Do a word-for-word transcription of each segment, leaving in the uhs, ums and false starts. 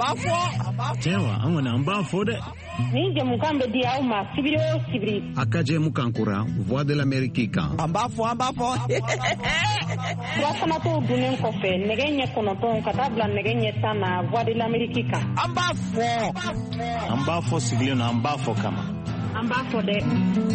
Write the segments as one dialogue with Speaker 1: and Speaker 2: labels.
Speaker 1: ambafo
Speaker 2: Tewa amana ambafo de
Speaker 3: ni jamukan be dia uma sibiri o sibiri
Speaker 2: akaje mukankura voix de l'Amérique kan
Speaker 1: ambafo ambafo
Speaker 3: Wasana to dunen kofe negenye konoton katabla negenye sana voix de l'Amérique kan
Speaker 1: ambafo
Speaker 2: ambafo sigile na ambafo kama
Speaker 3: ambafo de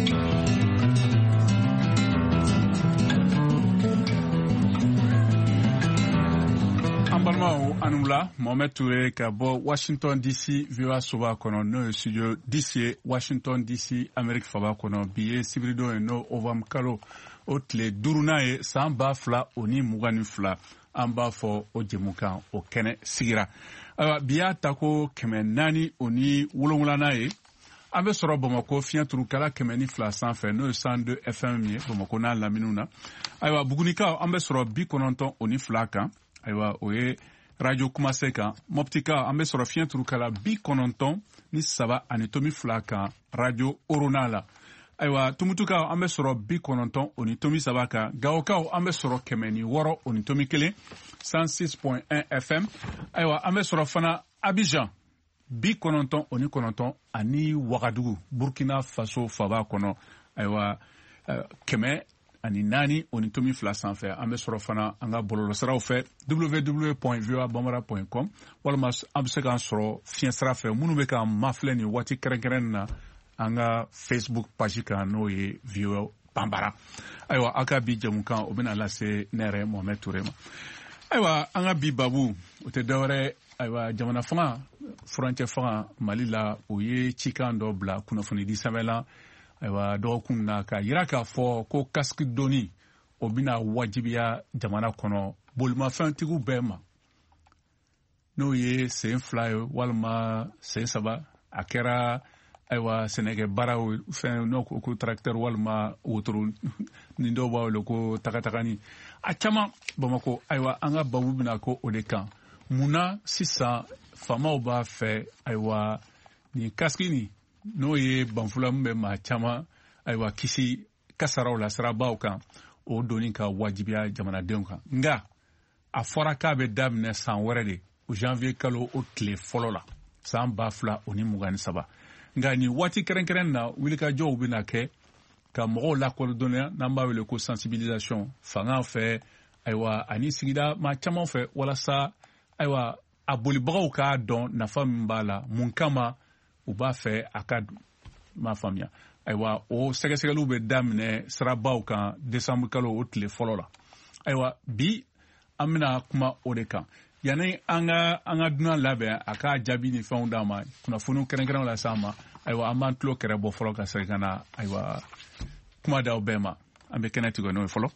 Speaker 4: Ambalma anula Mohamed Touré ka bɔ Washington D C V O A soba kɔnɔ n'o ye studio D C Washington D C Amérique faba kɔnɔ bi ye sibirido ye n'o ovam kalo o tile duurunan ye san ba fila o ni mugan ni fila an b'a fɔ o jɛmukan o kɛnɛ sigira ayiwa bi y'a ta ko kɛmɛ naani o ni wolonwulanan ye an bɛ sɔrɔ Bamakɔ fiɲɛturukala kɛmɛ ni fila sanfɛ n'o ye cent deux F M ye Bamakɔ n'a laminiw na ayiwa Bugunikaw an bɛ sɔrɔ bi kɔnɔntɔn o ni fila kan ayiwa o ye radio kumase kan Moptika an bɛ sɔrɔ fiɲɛturukala bi kɔnɔntɔn ni saba ani tomi fila kan radio Orona la ayiwa Tumutukaw an bɛ sɔrɔ bi kɔnɔntɔn o ni tomi saba kan Gawokaw an bɛ sɔrɔ kɛmɛ ni wɔɔrɔ o ni tomi kelen cent six point un F M ayiwa an bɛ sɔrɔ fana Abidjan bi kɔnɔntɔn o ni kɔnɔntɔn ani Wagadugu Burkina Faso faba kɔnɔ ayiwa kɛmɛ ani naani o ni tomi fila sanfɛ an bɛ sɔrɔ fana an ka bɔlɔlɔsiraw fɛ w w w point v o a bambara point com walima an bɛ se k'an sɔrɔ fiɲɛsira fɛ minnu bɛ k'an mafilɛ nin waati kɛrɛnkɛrɛnnen na an ka Facebook page kan n'o ye V O A Bambara ayiwa aw ka bi jamukan o bɛna lase ne yɛrɛ Mohamed Touré ma ayiwa an ka bi babu o tɛ dɔwɛrɛ ayiwa jamana fanga furancɛ fanga Mali la o ye cikan dɔ bila kunnafoni di sɛbɛn la ayiwa dɔgɔkun na ka yira k'a fɔ ko casque donni o bɛna wajibiya jamana kɔnɔ bolimafɛntigiw bɛɛ ma n'o ye sen fila ye walima sen saba a kɛra ayiwa sɛnɛkɛ baaraw fɛn n'o ko tracteur walima wotoro ni dɔw b'a wele ko tagatagani a caman Bamakɔ ayiwa an ka babu bɛna ko o de kan munna sisan faamaw b'a fɛ ayiwa nin casque nin n'o ye banfula min bɛ maa caman ayiwa kisi kasaraw la sirabaw kan o doni ka wajibiya jamanadenw kan nka a fɔra k'a bɛ daminɛ san wɛrɛ de o janvier kalo o tile fɔlɔ la san ba fila o ni mugan ni saba nka nin waati kɛrɛnkɛrɛnnen na wulikajɔw bɛna kɛ ka mɔgɔw lakɔdɔnya n'an b'a wele ko sensibilisation fanga fɛ ayiwa ani sigida maa caman fɛ walasa ayiwa a bolibagaw k'a dɔn nafa min b'a la mun kama u b'a fɛ a ka m'a faamuya ayiwa o sɛgɛsɛgɛliw bɛ daminɛ sirabaw kan décembre kalo o tile fɔlɔ la ayiwa bi an bɛna kuma o de kan yanni an ka an ka dunan labɛn a ka jaabi ni fɛnw d'a ma kunnafoniw kɛrɛnkɛrɛnw la s'a ma ayiwa an b'an tulo kɛrɛ bɔ fɔlɔ ka segin ka na ayiwa kuma d'aw bɛɛ ma an bɛ kɛnɛ tigɛ n'o ye fɔlɔ.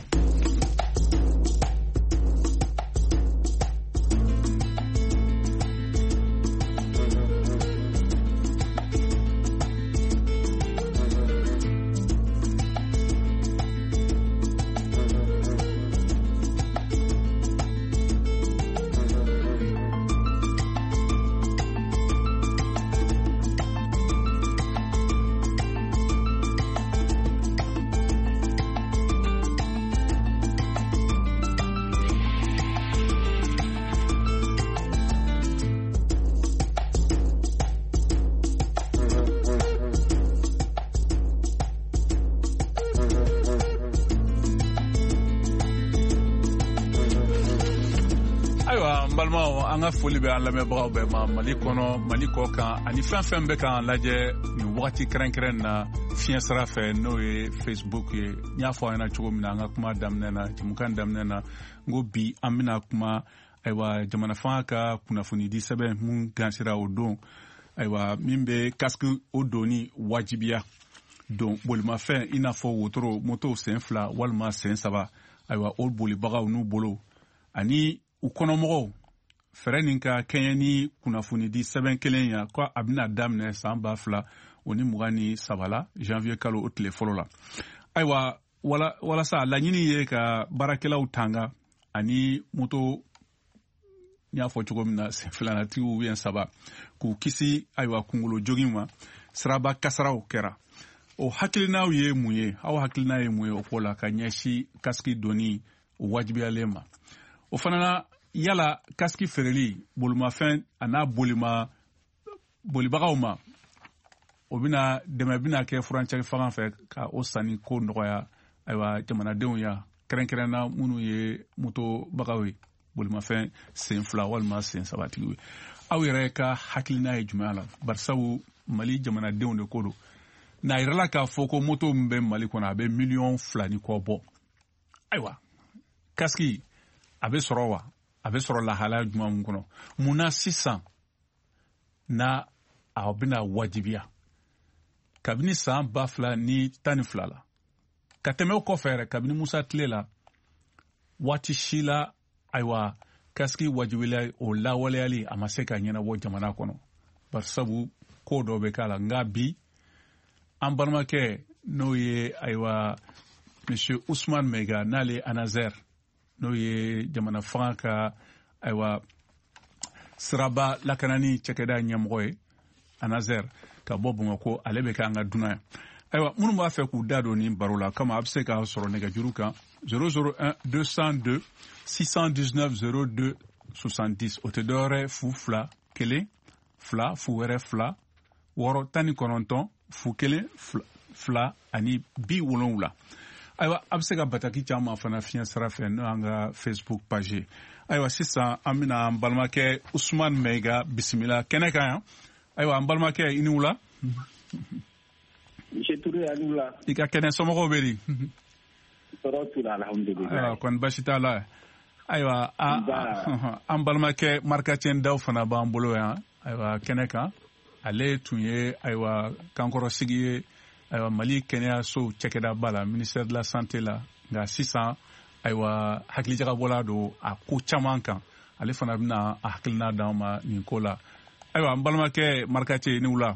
Speaker 4: An ka foli bɛ an lamɛnbagaw bɛɛ ma Mali kɔnɔ Mali kɔ kan ani fɛn fɛn bɛ k'an lajɛ nin wagati kɛrɛnkɛrɛn na fiɲɛ sira fɛ n'o ye Facebook ye n y'a fɔ an ɲɛna cogo min na an ka kuma daminɛ na jamukan daminɛ na n ko bi an bɛna kuma ayiwa jamana fanga ka kunnafoni di sɛbɛn mun gansira o don ayiwa min bɛ casque o donni wajibiya don bolimafɛn i n'a fɔ wotoro moto sen fila walima sen saba ayiwa o bolibagaw n'u bolo ani u kɔnɔmɔgɔw fɛrɛ nin ka kɛɲɛ ni kunnafoni di sɛbɛn kelen ya ko a bɛna daminɛ san ba fila o ni mugan ni saba la janvier kalo o tile fɔlɔ la ayiwa wala walasa laɲini ye ka baarakɛlaw tanga ani moto n y'a fɔ cogo min na sen filanatigiw ubiyɛn saba k'u kisi ayiwa kunkolo jogin ma siraba kasaraw kɛra o hakilinaw ye mun ye aw hakilina ye mun ye o ko la ka ɲɛsi casque donni o wajibiyalen ma o fana na yala kaski feereli bolimafɛn a n'a bolima bolibagaw ma o bɛna dɛmɛ bɛna kɛ furancɛ fanga fɛ ka o sanni ko nɔgɔya ayiwa jamanadenw ya kɛrɛnkɛrɛnna minnu ye motobagaw ye bolimafɛn sen fila walima sen sabatigiw ye aw yɛrɛ ka hakilina ye jumɛn la barisabu mali jamanadenw de ko don n'a yirala k'a fɔ ko moto min bɛ mali kɔnɔ a bɛ miliyɔn fila ni kɔ bɔ ayiwa kaski a bɛ sɔrɔ wa a bɛ sɔrɔ lahalaya jumɛn min kɔnɔ munna sisan na a bɛna wajibiya kabini san ba fila ni tan ni fila la ka tɛmɛ o kɔfɛ yɛrɛ kabini musa tile la waati si la ayiwa kaski wajibila o lawaleyali a ma se ka ɲɛnabɔ jamana kɔnɔ barisabu ko dɔ bɛ k'a la nka bi an balimakɛ n'o ye ayiwa monsieur Ousmane Mega n'ale Anazer n'o ye jamana fanga ka ayiwa siraba lakanani cɛkɛda ɲɛmɔgɔ ye Anazer ka bɔ Bamakɔ ale bɛ k'an ka dunan yan ayiwa minnu b'a fɛ k'u da don nin baro la kama a bɛ se k'a sɔrɔ nɛgɛjuru kan zéro zéro un deux cent deux six cent dix-neuf zéro deux soixante-dix o tɛ dɔwɛrɛ fu fila kelen fila fu wɛrɛ fila wɔɔrɔ tan ni kɔnɔntɔn fu kelen fila ani bi wolonwula ayiwa a bɛ se ka bataki caman fana fiɲɛ sira fɛ n'o y'an ka Facebook page ye ayiwa sisan an bɛna an balimakɛ Usumani Mɛyiga bisimila kɛnɛ kan yan ayiwa an balimakɛ i ni wula.
Speaker 5: Monsieur Touré a ni wula.
Speaker 4: I ka kɛnɛ somɔgɔw bɛ di.
Speaker 5: Tɔɔrɔ t'u la alhamdulilayi.
Speaker 4: ayiwa kɔni basi t'a la ayiwa an balimakɛ Marikacɛn Dawu fana b'an bolo yan ayiwa kɛnɛ kan ale tun ye ayiwa kankɔrɔsigi ye ayiwa Mali kɛnɛyaso cɛkɛdaba la ministère de la santé la nka sisan ayiwa hakilijagabɔla don a ko caman kan ale fana bɛna a hakilina d'an ma nin ko la ayiwa an balimakɛ Marikacɛ ni wula.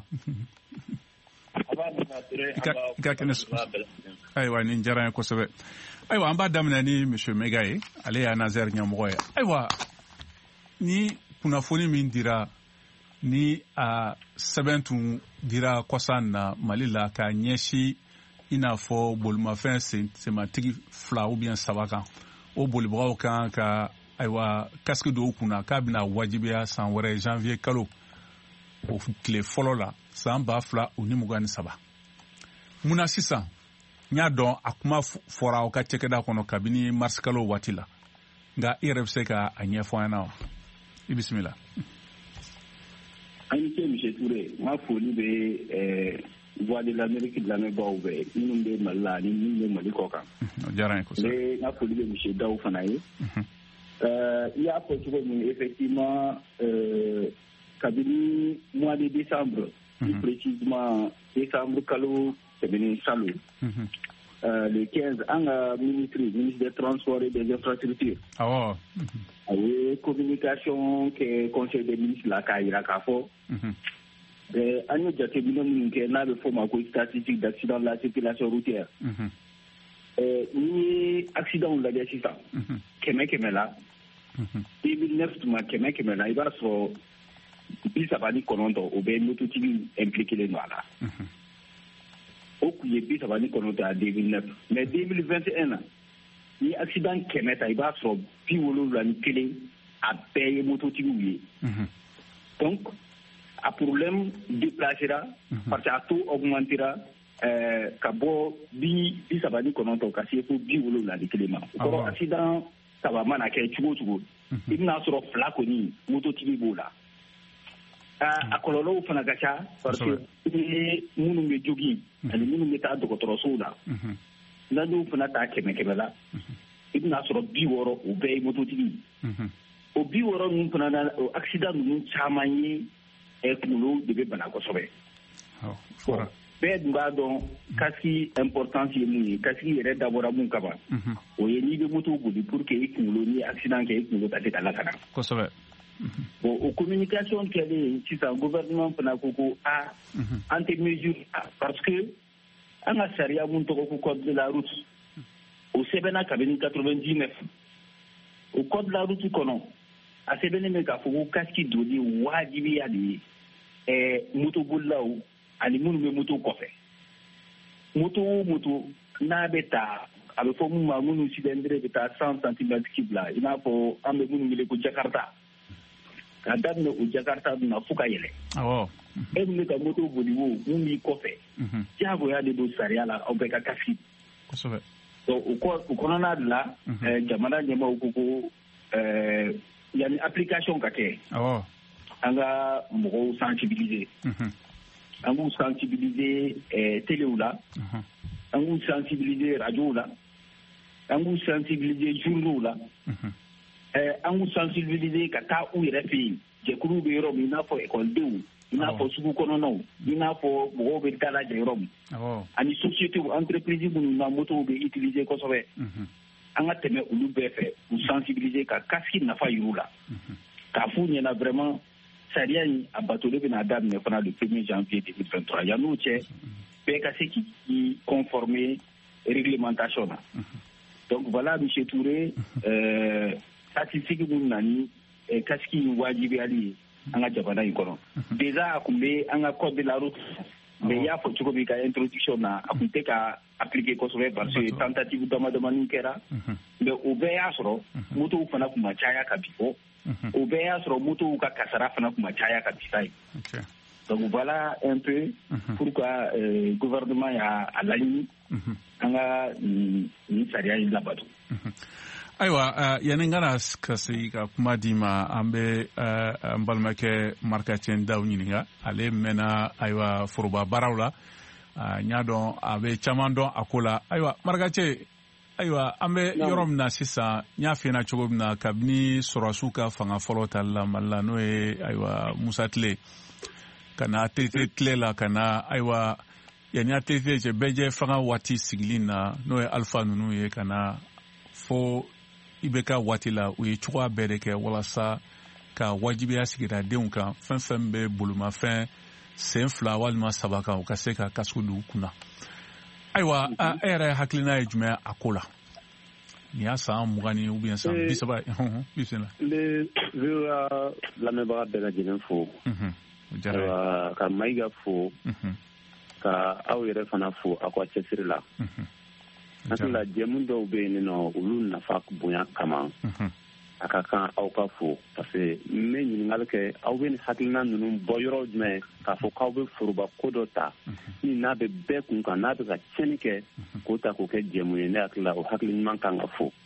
Speaker 4: I ka kɛnɛ ayiwa nin diyara n ye kosɛbɛ ayiwa an b'a daminɛ ni monsieur Mega ye ale ye Anazer ɲɛmɔgɔ ye ayiwa ni kunnafoni min dira ni a sɛbɛn tun dira kɔsan na Mali la ka ɲɛsin i n'a fɔ bolimafɛn sematigi fila ou bien saba kan o bolibagaw kan ka ayiwa kaski dɔw kunna k'a bɛna wajibiya san wɛrɛ janvier kalo o tile fɔlɔ la san ba fila o ni mugan ni saba munna sisan n y'a dɔn a kuma fɔra aw ka cɛkɛda kɔnɔ kabini mars kalo waati la nka i yɛrɛ bɛ se ka a ɲɛfɔ an ɲɛna wa i bisimila.
Speaker 5: an ni ce monsieur Touré n ka foli bɛ voix de l'Amérique lamɛnbagaw bɛɛ minnu bɛ Mali la ani minnu bɛ Mali kɔ kan.
Speaker 4: o diyara n ye kosɛbɛ.
Speaker 5: n ka foli bɛ monsieur Dawu fana ye. i y'a fɔ cogo min effectivement kabini mois de décembre. plus précisément décembre kalo tɛmɛnen salon. le quinze an ka ministre ministre des transports et des infrastructures.
Speaker 4: awɔ.
Speaker 5: a ye communication kɛ conseil des ministres la k'a jira k'a fɔ. an ye jateminɛ minnu kɛ n'a bɛ fɔ o ma ko statistique d'accident de la circulation routière. n'i ye accident lajɛ sisan. kɛmɛ kɛmɛ la. deux mille neuf tuma kɛmɛ kɛmɛ la i b'a sɔrɔ bi saba ni kɔnɔntɔn o bɛ mototigi impliqué don a la. o kun ye bi saba ni kɔnɔntɔn a deux mille neuf mais deux mille vingt et un na ni accident kɛmɛ ta i b'a sɔrɔ bi wolonwula ni kelen a bɛɛ ye mototigiw ye. donc a problème déplacera parce que a taux augmentera ka bɔ bi bi saba ni kɔnɔntɔn ka se fo bi wolonwula ni kelen ma. o kɔrɔ accident saba mana kɛ cogo o cogo i bɛna sɔrɔ fila kɔni mototigi b'o la. a kɔlɔlɔw fana ka ca parce que minnu bɛ jogin ani minnu bɛ taa dɔgɔtɔrɔsow la n'an y'o fana ta kɛmɛ kɛmɛ la i bɛna sɔrɔ bi wɔɔrɔ o bɛɛ ye mototigi o bi wɔɔrɔ ninnu fana na o accident ninnu caman ye kunkolo de bɛ bana kosɛbɛ. bɛɛ dun b'a dɔn kaski importance ye mun ye kaski yɛrɛ dabɔra mun kama o ye n'i bɛ moto boli pour que i kunkolo ni accident kɛ i kunkolo ka se ka lakana.
Speaker 4: kosɛbɛ.
Speaker 5: bon o communication kɛlen sisan gouvernement fana ko ko a an tɛ mesure parce que an ka sariya mun tɔgɔ ko code de la route o sɛbɛnna kabini quatre-vingt-dix-neuf o code de la route kɔnɔ a sɛbɛnnen bɛ k'a fɔ ko kaski donni waajibiya de ye ɛɛ motobolilaw ani minnu bɛ moto kɔfɛ moto o moto n'a bɛ ta a bɛ fɔ mun ma minnu cylindrés bɛ taa cent centimètres cube la i n'a fɔ an bɛ minnu wele ko Jakarta k'a daminɛ o Jakarta dun na fo ka yɛlɛ e min bɛ ka moto boli wo mun b'i kɔfɛ diyagoya de don sariya la aw bɛɛ ka casque donc o kɔnɔna de la jamana ɲɛmaaw ko ko yanni application ka kɛ an ka mɔgɔw sensibiliser an k'u sensibiliser téléw la an k'u sensibiliser radiow la an k'u sensibiliser journaux la an k'u sensibiliser ka taa u yɛrɛ fɛ yen jɛkuluw bɛ yɔrɔ min i n'a fɔ ekɔlidenw i n'a fɔ sugu kɔnɔnaw i n'a fɔ mɔgɔw bɛ dalajɛ yɔrɔ min ani sociétés entreprises minnu na motow bɛ utiliser kosɛbɛ an ka tɛmɛ olu bɛɛ fɛ u sensibiliser ka casque nafa yir'u la k'a f'u ɲɛna vraiment sariya in a batoli bɛna daminɛ fana le premier janvier deux mille vingt-trois yan'o cɛ bɛɛ ka se k'i conformer réglementation na donc voilà monsieur Touré statistique minnu na ni casque in wajibiyali ye an ka jamana in kɔnɔ déjà a kun bɛ an ka code de la route mais i y'a fɔ cogo min ka introduction na a kun tɛ ka appliquer kosɛbɛ parce que tentative dama damani kɛra mais o bɛɛ y'a sɔrɔ motow fana kun ma caya ka bi fɔ o bɛɛ y'a sɔrɔ motow ka kasara fana kun ma caya ka bi sa ye donc voilà un peu pourquoi gouvernement y'a laɲini an ka nin sariya in labato.
Speaker 4: Ayiwa yani n kana ka se ka kuma di ma an bɛ n balimakɛ Marikacɛn Dawu ɲininka ale mɛnna ayiwa foroba baaraw la n y'a dɔn a bɛ caman dɔn a ko la ayiwa Marikacɛ ayiwa an bɛ yɔrɔ min na sisan n y'a f'i ɲɛna cogo min na kabini sɔrɔdasiw ka fanga fɔlɔ tali la Mali la n'o ye ayiwa Musa Tile ka na T T tile la ka na ayiwa yanni a T T cɛ bɛɛ jɛ fanga waati sigili na n'o ye Alpha ninnu ye ka na fo i bɛ ka waati la u ye cogoya bɛɛ de kɛ walasa ka wajibiya sigiradenw kan fɛn fɛn bɛ bolomafɛn sen fila walima saba kan u ka se ka casque don u kunna ayiwa e yɛrɛ hakilina ye jumɛn a ko la nin y'a san mugan ni ou bien san bi saba bisimila.
Speaker 6: n bɛ V O A lamɛnbaga bɛɛ lajɛlen fo ayiwa ka Mayiga fo ka aw yɛrɛ fana fo aw ka cɛsiri la. Hakilila jɛmu dɔw bɛ yen nɔ olu nafa bonya kama a ka kan aw ka fo parce que n bɛ ɲininkali kɛ aw bɛ nin hakilina ninnu bɔ yɔrɔ jumɛn k'a fɔ k'aw bɛ foroba ko dɔ ta ni n'a bɛ bɛɛ kun kan n'a bɛ ka tiɲɛni kɛ k'o ta k'o kɛ jɛmu ye ne hakilila o hakili ɲuman kan ka fo.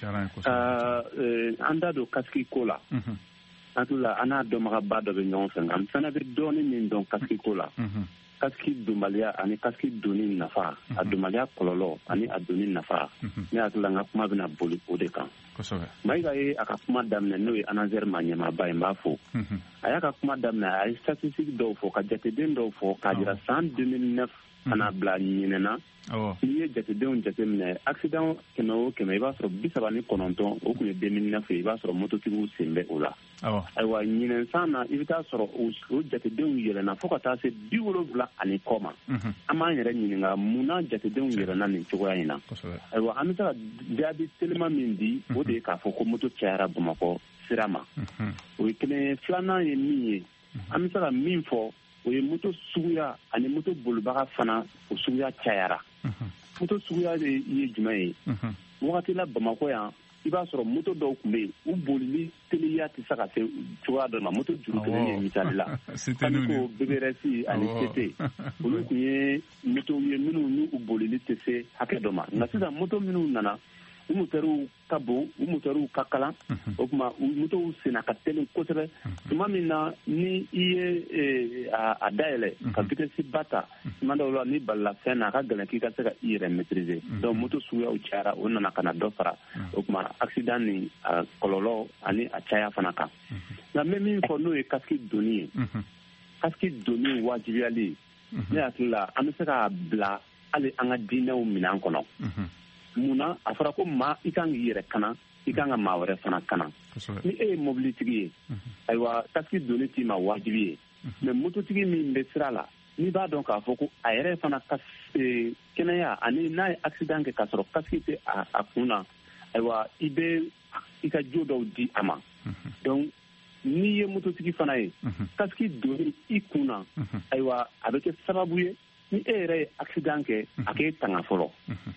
Speaker 6: An da don casque ko la hakilila an n'a dɔnbagaba dɔ bɛ ɲɔgɔn fɛ nka n fana bɛ dɔɔnin min dɔn casque ko la. Casque donbaliya ani casque donni nafa a donbaliya kɔlɔlɔ ani a donni nafa ne hakili n ka kuma bɛna boli o de kan. Mayiga ye a ka kuma daminɛ n'o ye Anazɛri Maɲɛmaba ye n b'a fo a y'a ka kuma daminɛ a ye statistique dɔw fɔ ka jateden dɔw fɔ k'a jira san deux mille neuf kana bila ɲinɛna n'i ye jatedenw jateminɛ accident kɛmɛ o kɛmɛ i b'a sɔrɔ bi saba ni kɔnɔntɔn o kun ye deux mille neuf ye i b'a sɔrɔ mototigiw sen bɛ o la ayiwa ɲinɛnsan na i bɛ taa sɔrɔ o jatedenw yɛlɛnna fo ka taa se bi wolonwula ani kɔ ma an b'an yɛrɛ ɲininka munna jatedenw yɛlɛnna nin cogoya in na ayiwa an bɛ se ka jaabi telima min di o de ye k'a fɔ ko moto cayara Bamakɔ sira ma o ye kelen ye filanan ye min ye an bɛ se ka min fɔ o ye moto suguya ani moto bolibaga fana o suguya cayara moto suguya de ye jumɛn ye wagati la Bamakɔ yan i b'a sɔrɔ moto dɔw tun bɛ yen u bolili teliya tɛ se ka se cogoya dɔ ma moto juru kelen ye misali la ani ko B B R S ani C T olu tun ye moto ye minnu n'u bolili tɛ se hakɛ dɔ ma nka sisan moto minnu nana u motɛriw ka bon u motɛriw ka kalan o tuma u motow senna ka teli kosɛbɛ tuma min na ni i ye a dayɛlɛ ka vitesse ba ta tuma dɔw la ni balila fɛn na a ka gɛlɛn k'i ka se ka i yɛrɛ maîtriser donc moto suguyaw cayara o nana ka na dɔ fara o tuma accident ni a kɔlɔlɔ ani a caya fana kan nka n bɛ min fɔ n'o ye casque donni ye casque donni wajibiyali ne hakili la an bɛ se k'a bila hali an ka diinɛw minɛn kɔnɔ munna a fɔra ko maa i kan k'i yɛrɛ kana i kan ka maa wɛrɛ fana kana ni e ye mobilitigi ye ayiwa casque donni t'i ma wajibi ye mais mototigi min bɛ sira la n'i b'a dɔn k'a fɔ ko a yɛrɛ fana ka kɛnɛya ani n'a ye accident kɛ k'a sɔrɔ casque tɛ a kun na ayiwa i bɛ i ka jo dɔw di a ma donc n'i ye mototigi fana ye casque donni i kun na ayiwa a bɛ kɛ sababu ye ni e yɛrɛ ye accident kɛ a k'e tanga fɔlɔ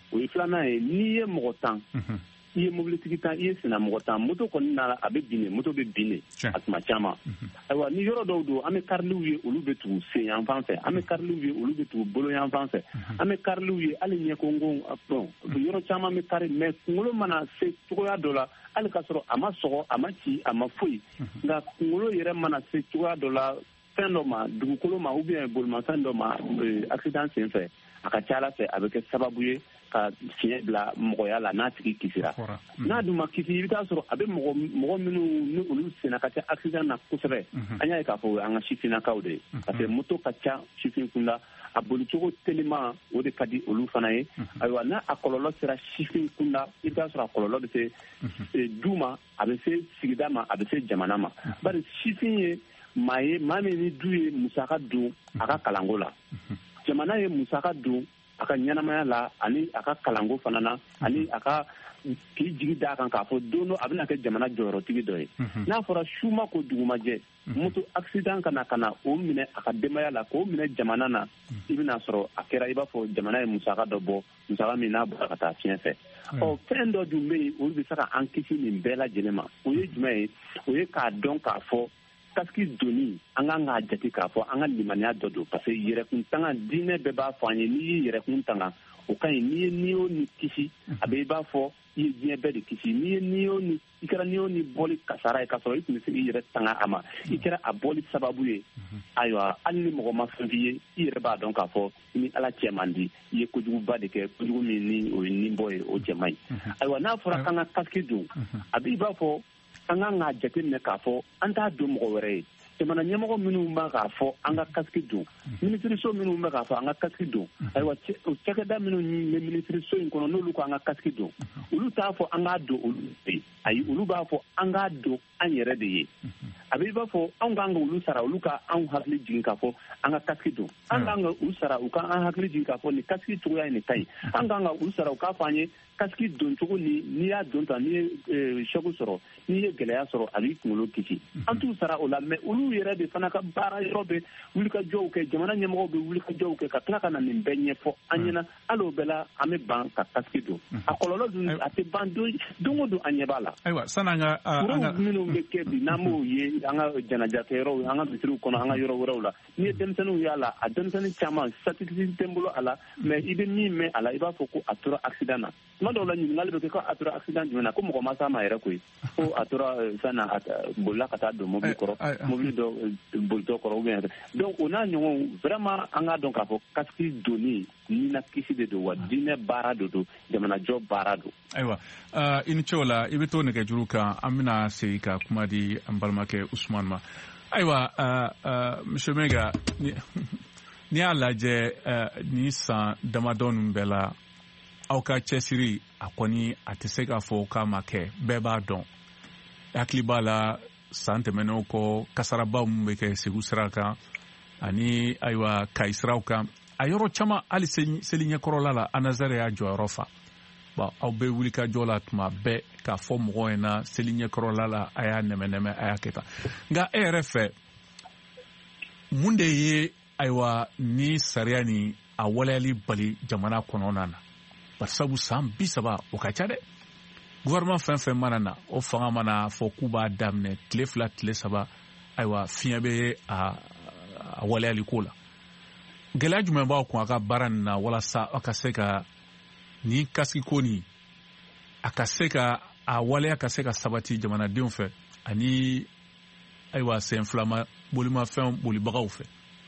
Speaker 6: o ye filanan ye n'i ye mɔgɔ tan i ye mobilitigi tan i ye sina mɔgɔ tan moto kɔni na a bɛ binne moto bɛ binne a tuma caman ayiwa ni yɔrɔ dɔw don an bɛ kariliw ye olu bɛ tugu sen yan fan fɛ an bɛ kariliw ye olu bɛ tugu bolo yan fan fɛ an bɛ kariliw ye hali ɲɛkonko dɔn yɔrɔ caman bɛ kari mɛ kunkolo mana se cogoya dɔ la hali ka sɔrɔ a ma sɔgɔ a ma ci a ma foyi nka kunkolo yɛrɛ mana se cogoya dɔ la fɛn dɔ ma dugukolo ma ou bien bolimafɛn dɔ ma accident sen fɛ a ka ca ala fɛ a bɛ kɛ sababu ye ka fiɲɛ bila mɔgɔya la n'a tigi kisira n'a dun ma kisi i bɛ taa sɔrɔ a bɛ mɔgɔ mɔgɔ minnu ni olu senna ka ca accident na kosɛbɛ an y'a ye k'a fɔ an ka sifinnakaw de ye parce que moto ka ca sifin kunda a bolicogo telima o de ka di olu fana ye ayiwa n'a a kɔlɔlɔ sera sifin kunda i bɛ taa sɔrɔ a kɔlɔlɔ bɛ se du ma a bɛ se sigida ma a bɛ se jamana ma bari sifin ye maa ye maa min ni du ye musaka don a ka kalanko la jamana ye musaka don a ka ɲɛnamaya la ani a ka kalanko fana na ani a ka k'i jigi d'a kan k'a fɔ don dɔ a bɛna kɛ jamana jɔyɔrɔtigi dɔ ye n'a fɔra su ma ko dugumajɛ moto accident kana ka na o minɛ a ka denbaya la k'o minɛ jamana na i bɛna sɔrɔ a kɛra i b'a fɔ jamana ye musaka dɔ bɔ musaka min n'a bɔra ka taa fiɲɛ fɛ ɔ fɛn dɔ dun bɛ yen olu bɛ se ka an kisi nin bɛɛ lajɛlen ma o ye jumɛn ye o ye k'a dɔn k'a fɔ kasiki doni an kan k'a jate k'a fɔ an ka limaniya dɔ don parce que yɛrɛkun tanga diinɛ bɛɛ b'a fɔ an ye n'i ye yɛrɛkun tanga o ka ɲi n'i ye n'i y'o ni kisi a bɛ i b'a fɔ i ye diɲɛ bɛɛ de kisi n'i ye n'i y'o ni i kɛra n'i y'o ni bɔli kasara ye k'a sɔrɔ i tun bɛ se k'i yɛrɛ tanga a ma i kɛra a bɔli sababu ye ayiwa hali ni mɔgɔ ma fɛn f'i ye i yɛrɛ b'a dɔn k'a fɔ ni ala cɛ man di i ye kojuguba de kɛ kojugu min ni o ye nin bɔ ye o cɛ man ɲi ayiwa n'a fɔra k'an ka kasiki don a bɛ i b'a fɔ an kan k'a jateminɛ k'a fɔ an t'a don mɔgɔ wɛrɛ ye jamana ɲɛmɔgɔ minnu b'a k'a fɔ an ka kasiki don minisiriso minnu bɛ k'a fɔ an ka kasiki don ayiwa cakɛda minnu bɛ minisiriso in kɔnɔ n'olu ko an ka kasiki don olu t'a fɔ an k'a don olu ye ayi olu b'a fɔ an k'a don an yɛrɛ de ye a bɛ i b'a fɔ anw k'an ka olu sara olu ka anw hakili jigin k'a fɔ an ka kasiki don an k'an ka u sara u ka an hakili jigin k'a fɔ nin kasiki cogoya ye nin ta ye an k'an ka u sara u k'a fɔ an ye kasiki don cogo ni n'i y'a don tan n'i ye sɔgu sɔrɔ n'i ye gɛlɛya sɔrɔ a b'i kunkolo kisi an t'u sara o la mɛ olu yɛrɛ de fana ka baara yɔrɔ bɛ wulikajɔw kɛ jamana ɲɛmɔgɔw bɛ wulikajɔw kɛ ka tila ka na nin bɛɛ ɲɛfɔ an ɲɛna hali o bɛɛ la an bɛ ban ka kasiki don a kɔlɔlɔ dun a tɛ ban don o don an ɲɛ b'a la
Speaker 4: ayiwa sanni an ka
Speaker 6: furaw minnu bɛ kɛ bi n'an b'o ye an ka janajakɛyɔrɔw an ka misiriw kɔnɔ an ka yɔrɔ wɛrɛw la n'i ye denmisɛnninw y'a la a denmisɛnnin caman statistique tɛ n bolo a la mɛ i bɛ min mɛn a la i b'a fɔ ko a tora accident na tuma dɔw la ɲininkali bɛ kɛ ko a tora accident jumɛn na ko mɔgɔ ma s'a ma yɛrɛ koyi ko a tora sanna a bolila ka taa don mobili kɔrɔ mobili dɔ bolitɔ kɔrɔ ou bien donc o n'a ɲɔgɔn vraiment an k'a dɔn k'a fɔ kasiki donni ni na kisi de don wa diinɛ baara de don jamanajɔ baara don.
Speaker 4: ayiwa i ni ce o la i bɛ to nɛgɛjuru kan an bɛna segin ka kuma di an balimakɛ Usumani ma ayiwa monsieur Mega n'i y'a lajɛ ni san damadɔ ninnu bɛɛ la aw ka cɛsiri a kɔni a tɛ se k'a fɔ k'a ma kɛ bɛɛ b'a dɔn hakili b'a la san tɛmɛnenw kɔ kasarabaw min bɛ kɛ Segu sira kan ani ayiwa Kayi siraw kan a yɔrɔ caman hali seli ɲɛkɔrɔla la Anazare y'a jɔyɔrɔ fa bon aw bɛ wuli ka jɔ la tuma bɛɛ k'a fɔ mɔgɔw ɲɛna seli ɲɛkɔrɔla la a y'a nɛmɛ-nɛmɛ a y'a kɛ tan nka e yɛrɛ fɛ mun de ye ayiwa ni sariya ni a waleyali bali jamana kɔnɔna na bari sabu san bi saba o ka ca dɛ gouvernement fɛn fɛn mana na o fanga mana fɔ k'u b'a daminɛ tile fila tile saba ayiwa fiɲɛ bɛ a waleyali ko la gɛlɛya jumɛn b'aw kun a ka baara nin na walasa aw ka se ka ni kasiki ko nin a ka se ka a waleya ka se ka sabati jamanadenw fɛ ani ayiwa sen filama bolimafɛn bolibagaw fɛ.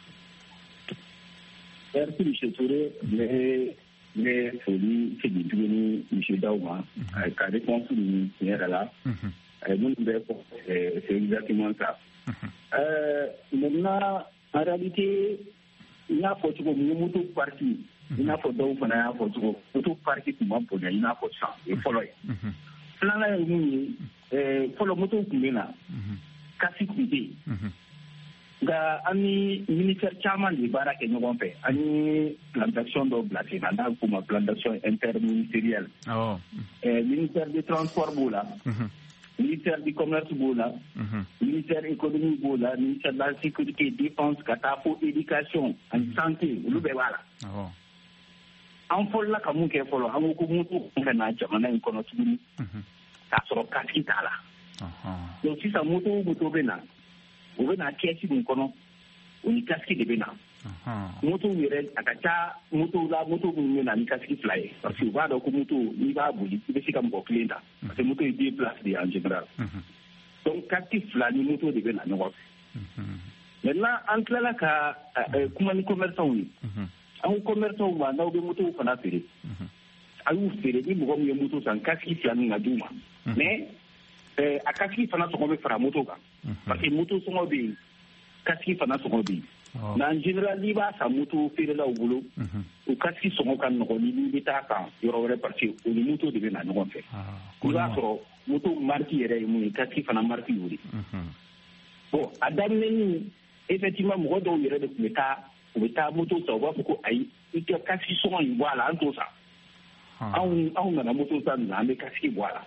Speaker 5: Merci monsieur Touré, mais mais foli segin tuguni monsieur Daw ma ka réponse ni tiɲɛ la minnu bɛ fɔ c'est exactement ça. Euh, maintenant en réalité il n'a fɔ cogo min moto parti i n'a fɔ dɔw fana y'a fɔ cogo moto parti tun ma bonya i n'a fɔ sisan o ye fɔlɔ ye filanan ye mun ye fɔlɔ moto tun bɛ na kasi tun tɛ yen nka an ni ministère caman de baara kɛ ɲɔgɔn fɛ an ye plan d'action dɔ bila sen na n'a bɛ f'o ma plan d'action interministériel ministère du transport b'o la ministère du commerce b'o la ministère économique b'o la ministère de la sécurité défense ka taa fo éducation ani santé olu bɛɛ b'a la an fɔlɔla ka mun kɛ fɔlɔ an ko ko moto ka na jamana in kɔnɔ tuguni k'a sɔrɔ kasiki t'a la donc sisan moto o moto bɛ na o bɛ na kɛsi min kɔnɔ o ni kasiki de bɛ na moto yɛrɛ a ka ca moto la moto minnu bɛ na ni kasiki fila ye parce que u b'a dɔn ko moto n'i b'a boli i bɛ se ka mɔgɔ kelen ta parce que moto ye deux places de ye en général donc kasiki fila ni moto de bɛ na ɲɔgɔn fɛ maintenant an tilala ka kuma ni commerçants ye an ko commerçants ma n'aw bɛ moto fana feere a y'u feere ni mɔgɔ min ye moto san kasiki fila min ka d'u ma mais a kasiki fana sɔngɔ bɛ fara moto kan parce que moto sɔngɔ bɛ yen kasiki fana sɔngɔ bɛ yen mais en général n'i b'a san moto feerelaw bolo o kasiki sɔngɔ ka nɔgɔn ni n'i bɛ taa kan yɔrɔ wɛrɛ parce que o ni moto de bɛ na ɲɔgɔn fɛ i b'a sɔrɔ moto marque yɛrɛ ye mun ye kasiki fana marque y'o de bon a daminɛ effectivement mɔgɔ dɔw yɛrɛ de tun bɛ taa u bɛ taa moto san u b'a fɔ ko ayi i ka kasiki sɔngɔ in bɔ a la an t'o san anw anw nana moto san nin na an bɛ kasiki bɔ a la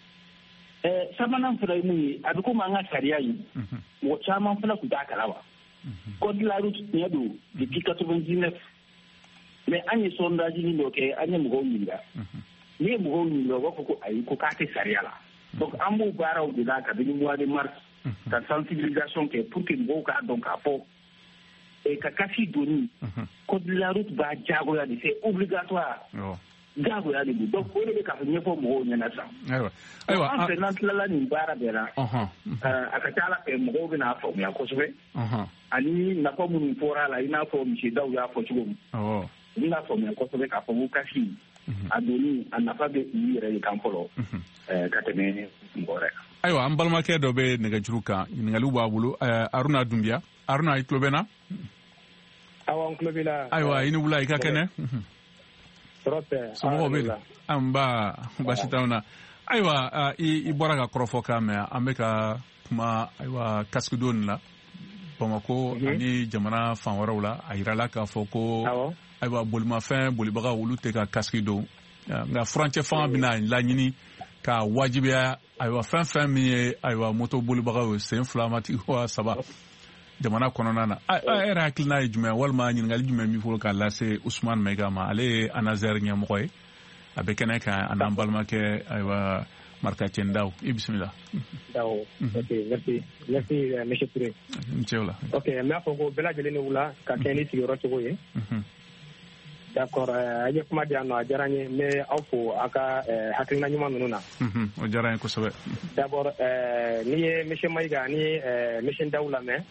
Speaker 5: ɛɛ sabanan fana ye mun ye a bɛ komi an ka sariya ye mɔgɔ caman fana tun t'a kalama code de la route tiɲɛ don depuis quatre-vingt-dix-neuf mais an ye sondage dɔ kɛ an ye mɔgɔw ɲininka n'i ye mɔgɔw ɲininka u b'a fɔ ko ayi ko k'a tɛ sariya la donc an b'o baaraw de la kabini mois de mars ka sensibilisation kɛ pour que mɔgɔw k'a dɔn k'a fɔ ka kasi doni code de la route b'a jagoya de c'est obligatoire jagoya de don donc o de bɛ k'a fɔ ɲɛfɔ mɔgɔw ɲɛna sisan an fɛ n'an tilala nin baara bɛɛ la a ka ca ala fɛ mɔgɔw bɛna faamuya kosɛbɛ ani nafa minnu fɔra a la i n'a fɔ misidaw y'a fɔ cogo min u bɛna faamuya kosɛbɛ k'a fɔ ko kasi a doni a nafa bɛ u yɛrɛ de kan fɔlɔ ka tɛmɛ mɔgɔ wɛrɛ kan.
Speaker 4: Ayiwa an balimakɛ dɔ bɛ nɛgɛjuru kan ɲininkaliw b'a bolo Aruna Dunbiya Aruna i tulo bɛ na.
Speaker 7: Awɔ n tulo b'i la. Ayiwa
Speaker 4: i ni wula i ka kɛnɛ. Somɔgɔw bɛ di an ba baasi t'anw na ayiwa i bɔra ka kɔrɔfɔ k'a mɛn an bɛ ka kuma ayiwa kasiki don la Bamako ani jamana fan wɛrɛw la a yirala k'a fɔ ko ayiwa bolimafɛn bolibagaw olu tɛ ka kasiki don nka furancɛ fanga bɛna laɲini ka wajibiya ayiwa fɛn fɛn min ye ayiwa moto bolibagaw sen fila matigi wa saba jamana kɔnɔna na a yɛrɛ hakilina ye jumɛn walima ɲininkali jumɛn min fɔlɔ k'a lase Usumani Mayiga ma ale ye ANASER ɲɛmɔgɔ ye a bɛ kɛnɛ kan a n'an balimakɛ ayiwa Marika Cɛndaw i bisimila.
Speaker 7: D'accord, ok, merci, merci monsieur Touré.
Speaker 4: N cɛ o la.
Speaker 7: Ok, n b'a fɔ ko bɛɛ lajɛlen ni wula ka kɛ ni sigiyɔrɔ cogo ye. D'accord, a ye kuma di yan nɔ a diyara n ye n bɛ aw fo aw ka hakilina ɲuman ninnu na.
Speaker 4: O diyara n ye kosɛbɛ.
Speaker 7: D'abord n'i ye monsieur Mayiga ni monsieur Ndaw lamɛn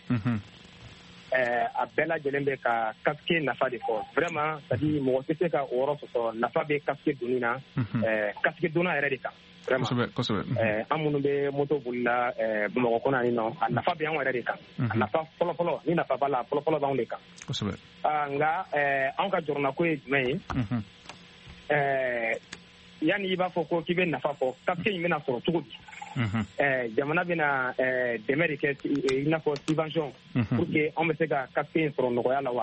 Speaker 7: a bɛɛ lajɛlen bɛ ka kasike nafa de fɔ vraiment c'est à dire mɔgɔ tɛ se ka o yɔrɔ sɔsɔ nafa bɛ kasike donni na kasike donna yɛrɛ de kan vraiment
Speaker 4: kosɛbɛ kosɛbɛ
Speaker 7: an minnu bɛ moto bolila Bamakɔ kɔnɔ yan nɔ a nafa bɛ anw yɛrɛ de kan a nafa fɔlɔfɔlɔ ni nafa b'a la fɔlɔfɔlɔ b'anw de kan
Speaker 4: kosɛbɛ
Speaker 7: nka anw ka jɔrɔnako ye jumɛn ye yanni i b'a fɔ ko k'i bɛ nafa fɔ kasike in bɛna sɔrɔ cogo di jamana bɛna dɛmɛ de kɛ i n'a fɔ subvention pour que anw bɛ se ka kasike in sɔrɔ nɔgɔya la wa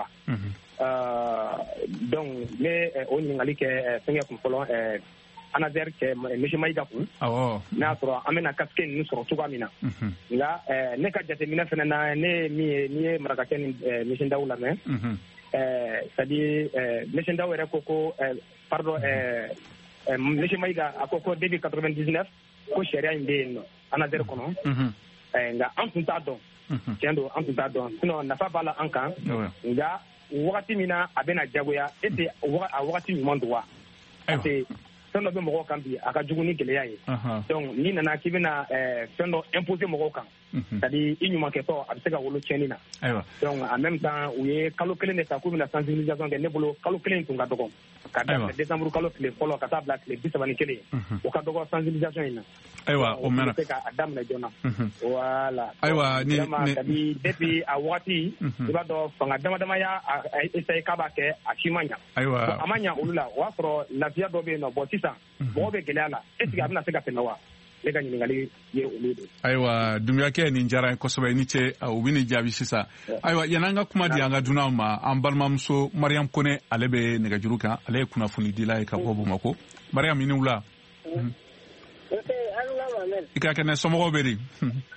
Speaker 7: donc n bɛ o ɲininkali kɛ fɛnkɛ kun fɔlɔ ANASER cɛ monsieur Mayiga kun n'a y'a sɔrɔ an bɛna kasike ninnu sɔrɔ cogoya min na nka ne ka jateminɛ fana na ne ye min ye n'i ye Marakakɛ ni monsieur Ndaw lamɛn c'est à dire monsieur Ndaw yɛrɛ ko ko pardon monsieur Mayiga a ko ko depuis quatre-vingt-dix-neuf ko sariya in bɛ yen nɔ ANASER kɔnɔ nka an tun t'a dɔn tiɲɛ don an tun t'a dɔn sinon nafa b'a la an kan nka wagati min na a bɛna jagoya est ce que a wagati ɲuman don wa parce que fɛn dɔ bɛ mɔgɔw kan bi a ka jugu ni gɛlɛya ye donc n'i nana k'i bɛna fɛn dɔ imposer mɔgɔw kan c'est à dire i ɲumankɛtɔ a bɛ se ka wolo tiɲɛni na donc en même temps u ye kalo kelen de ta k'u bɛna sensibilisation kɛ ne bolo kalo kelen tun ka dɔgɔ ka daminɛ décembre kalo tile fɔlɔ ka taa bila tile bi saba ni kelen o ka dɔgɔ sensibilisation in na
Speaker 4: ayiwa o mɛnna
Speaker 7: se ka daminɛ joona voilà
Speaker 4: ayiwa ni
Speaker 7: ni depuis a wagati i b'a dɔn fanga dama dama y'a essayer k'a b'a kɛ a si ma ɲa
Speaker 4: ayiwa
Speaker 7: a ma ɲa olu la o y'a sɔrɔ lafiya dɔ bɛ yen nɔ bon sisan mɔgɔw bɛ gɛlɛya la est ce que a bɛna se ka tɛmɛ wa ne ka ɲininkali ye olu de
Speaker 4: ayiwa Dumbiyakɛ nin diyara n ye kosɛbɛ i ni ce u bɛ nin jaabi sisan ayiwa yan'an ka kuma di an ka dunanw ma an balimamuso Mariam Kone ale bɛ nɛgɛjuru kan ale ye kunnafoni dila ye ka bɔ Bamakɔ Mariam i ni wula i ka kɛnɛ somɔgɔw bɛ di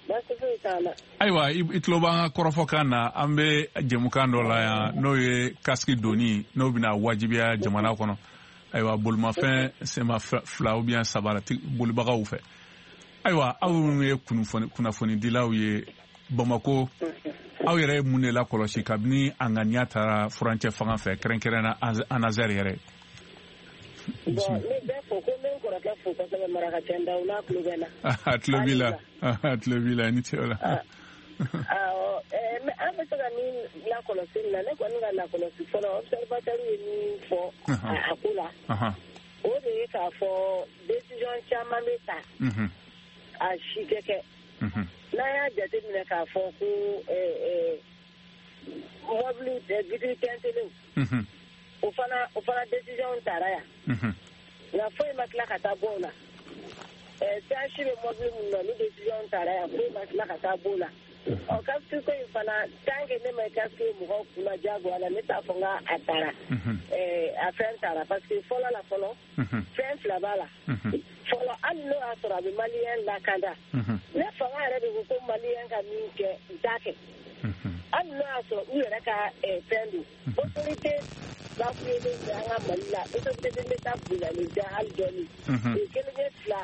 Speaker 4: ayiwa i tulo b'an ka kɔrɔfɔkan na an bɛ jɛmukan dɔ la yan n'o ye kasiki doni n'o bɛna wajibiya jamana kɔnɔ ayiwa bolimafɛn sema fila ou bien saba bolibagaw fɛ ayiwa aw ye kunnafonidilaw ye Bamako aw yɛrɛ ye mun de la kɔlɔsi kabini an ŋaniya taara furancɛ fanga fɛ kɛrɛnkɛrɛnna Anazɛri yɛrɛ.
Speaker 8: Bon ne bɛ fɔ ko ne kɔrɔkɛ fo kosɛbɛ Marakacɛn Dawula tulo bɛ na.
Speaker 4: Ah tulo b'i la tulo b'i la ni ce o la.
Speaker 8: Awɔ mais an bɛ se ka min lakɔlɔsi na ne kɔni ka lakɔlɔsi fɔlɔ observateur ye min fɔ a ko la o de ye k'a fɔ décision caman bɛ ta a si tɛ kɛ. N'a y'a jateminɛ k'a fɔ ko mɔbili vitiri tɛntɛnlenw o fana o fana décision taara yan nka foyi ma tila ka taa bɔ o la siyaasi bɛ mɔbili minnu na ni décision taara yan foyi ma tila ka taa bɔ o la ɔ kasiki ko in fana tant que ne ma kasiki ye mɔgɔw kunna diyagoya la ne t'a fɔ n ka a taara a fɛn taara parce que fɔlɔ la fɔlɔ fɛn fila b'a la fɔlɔ hali n'o y'a sɔrɔ a bɛ maliyɛn lakanda ne fanga yɛrɛ de ko ko maliyɛn ka min kɛ u t'a kɛ hali n'o y'a sɔrɔ u yɛrɛ ka fɛn don autorité bafuyelen bɛ an ka Mali la autorité de l'État bonyalen tɛ hali dɔɔni o kelen ye fila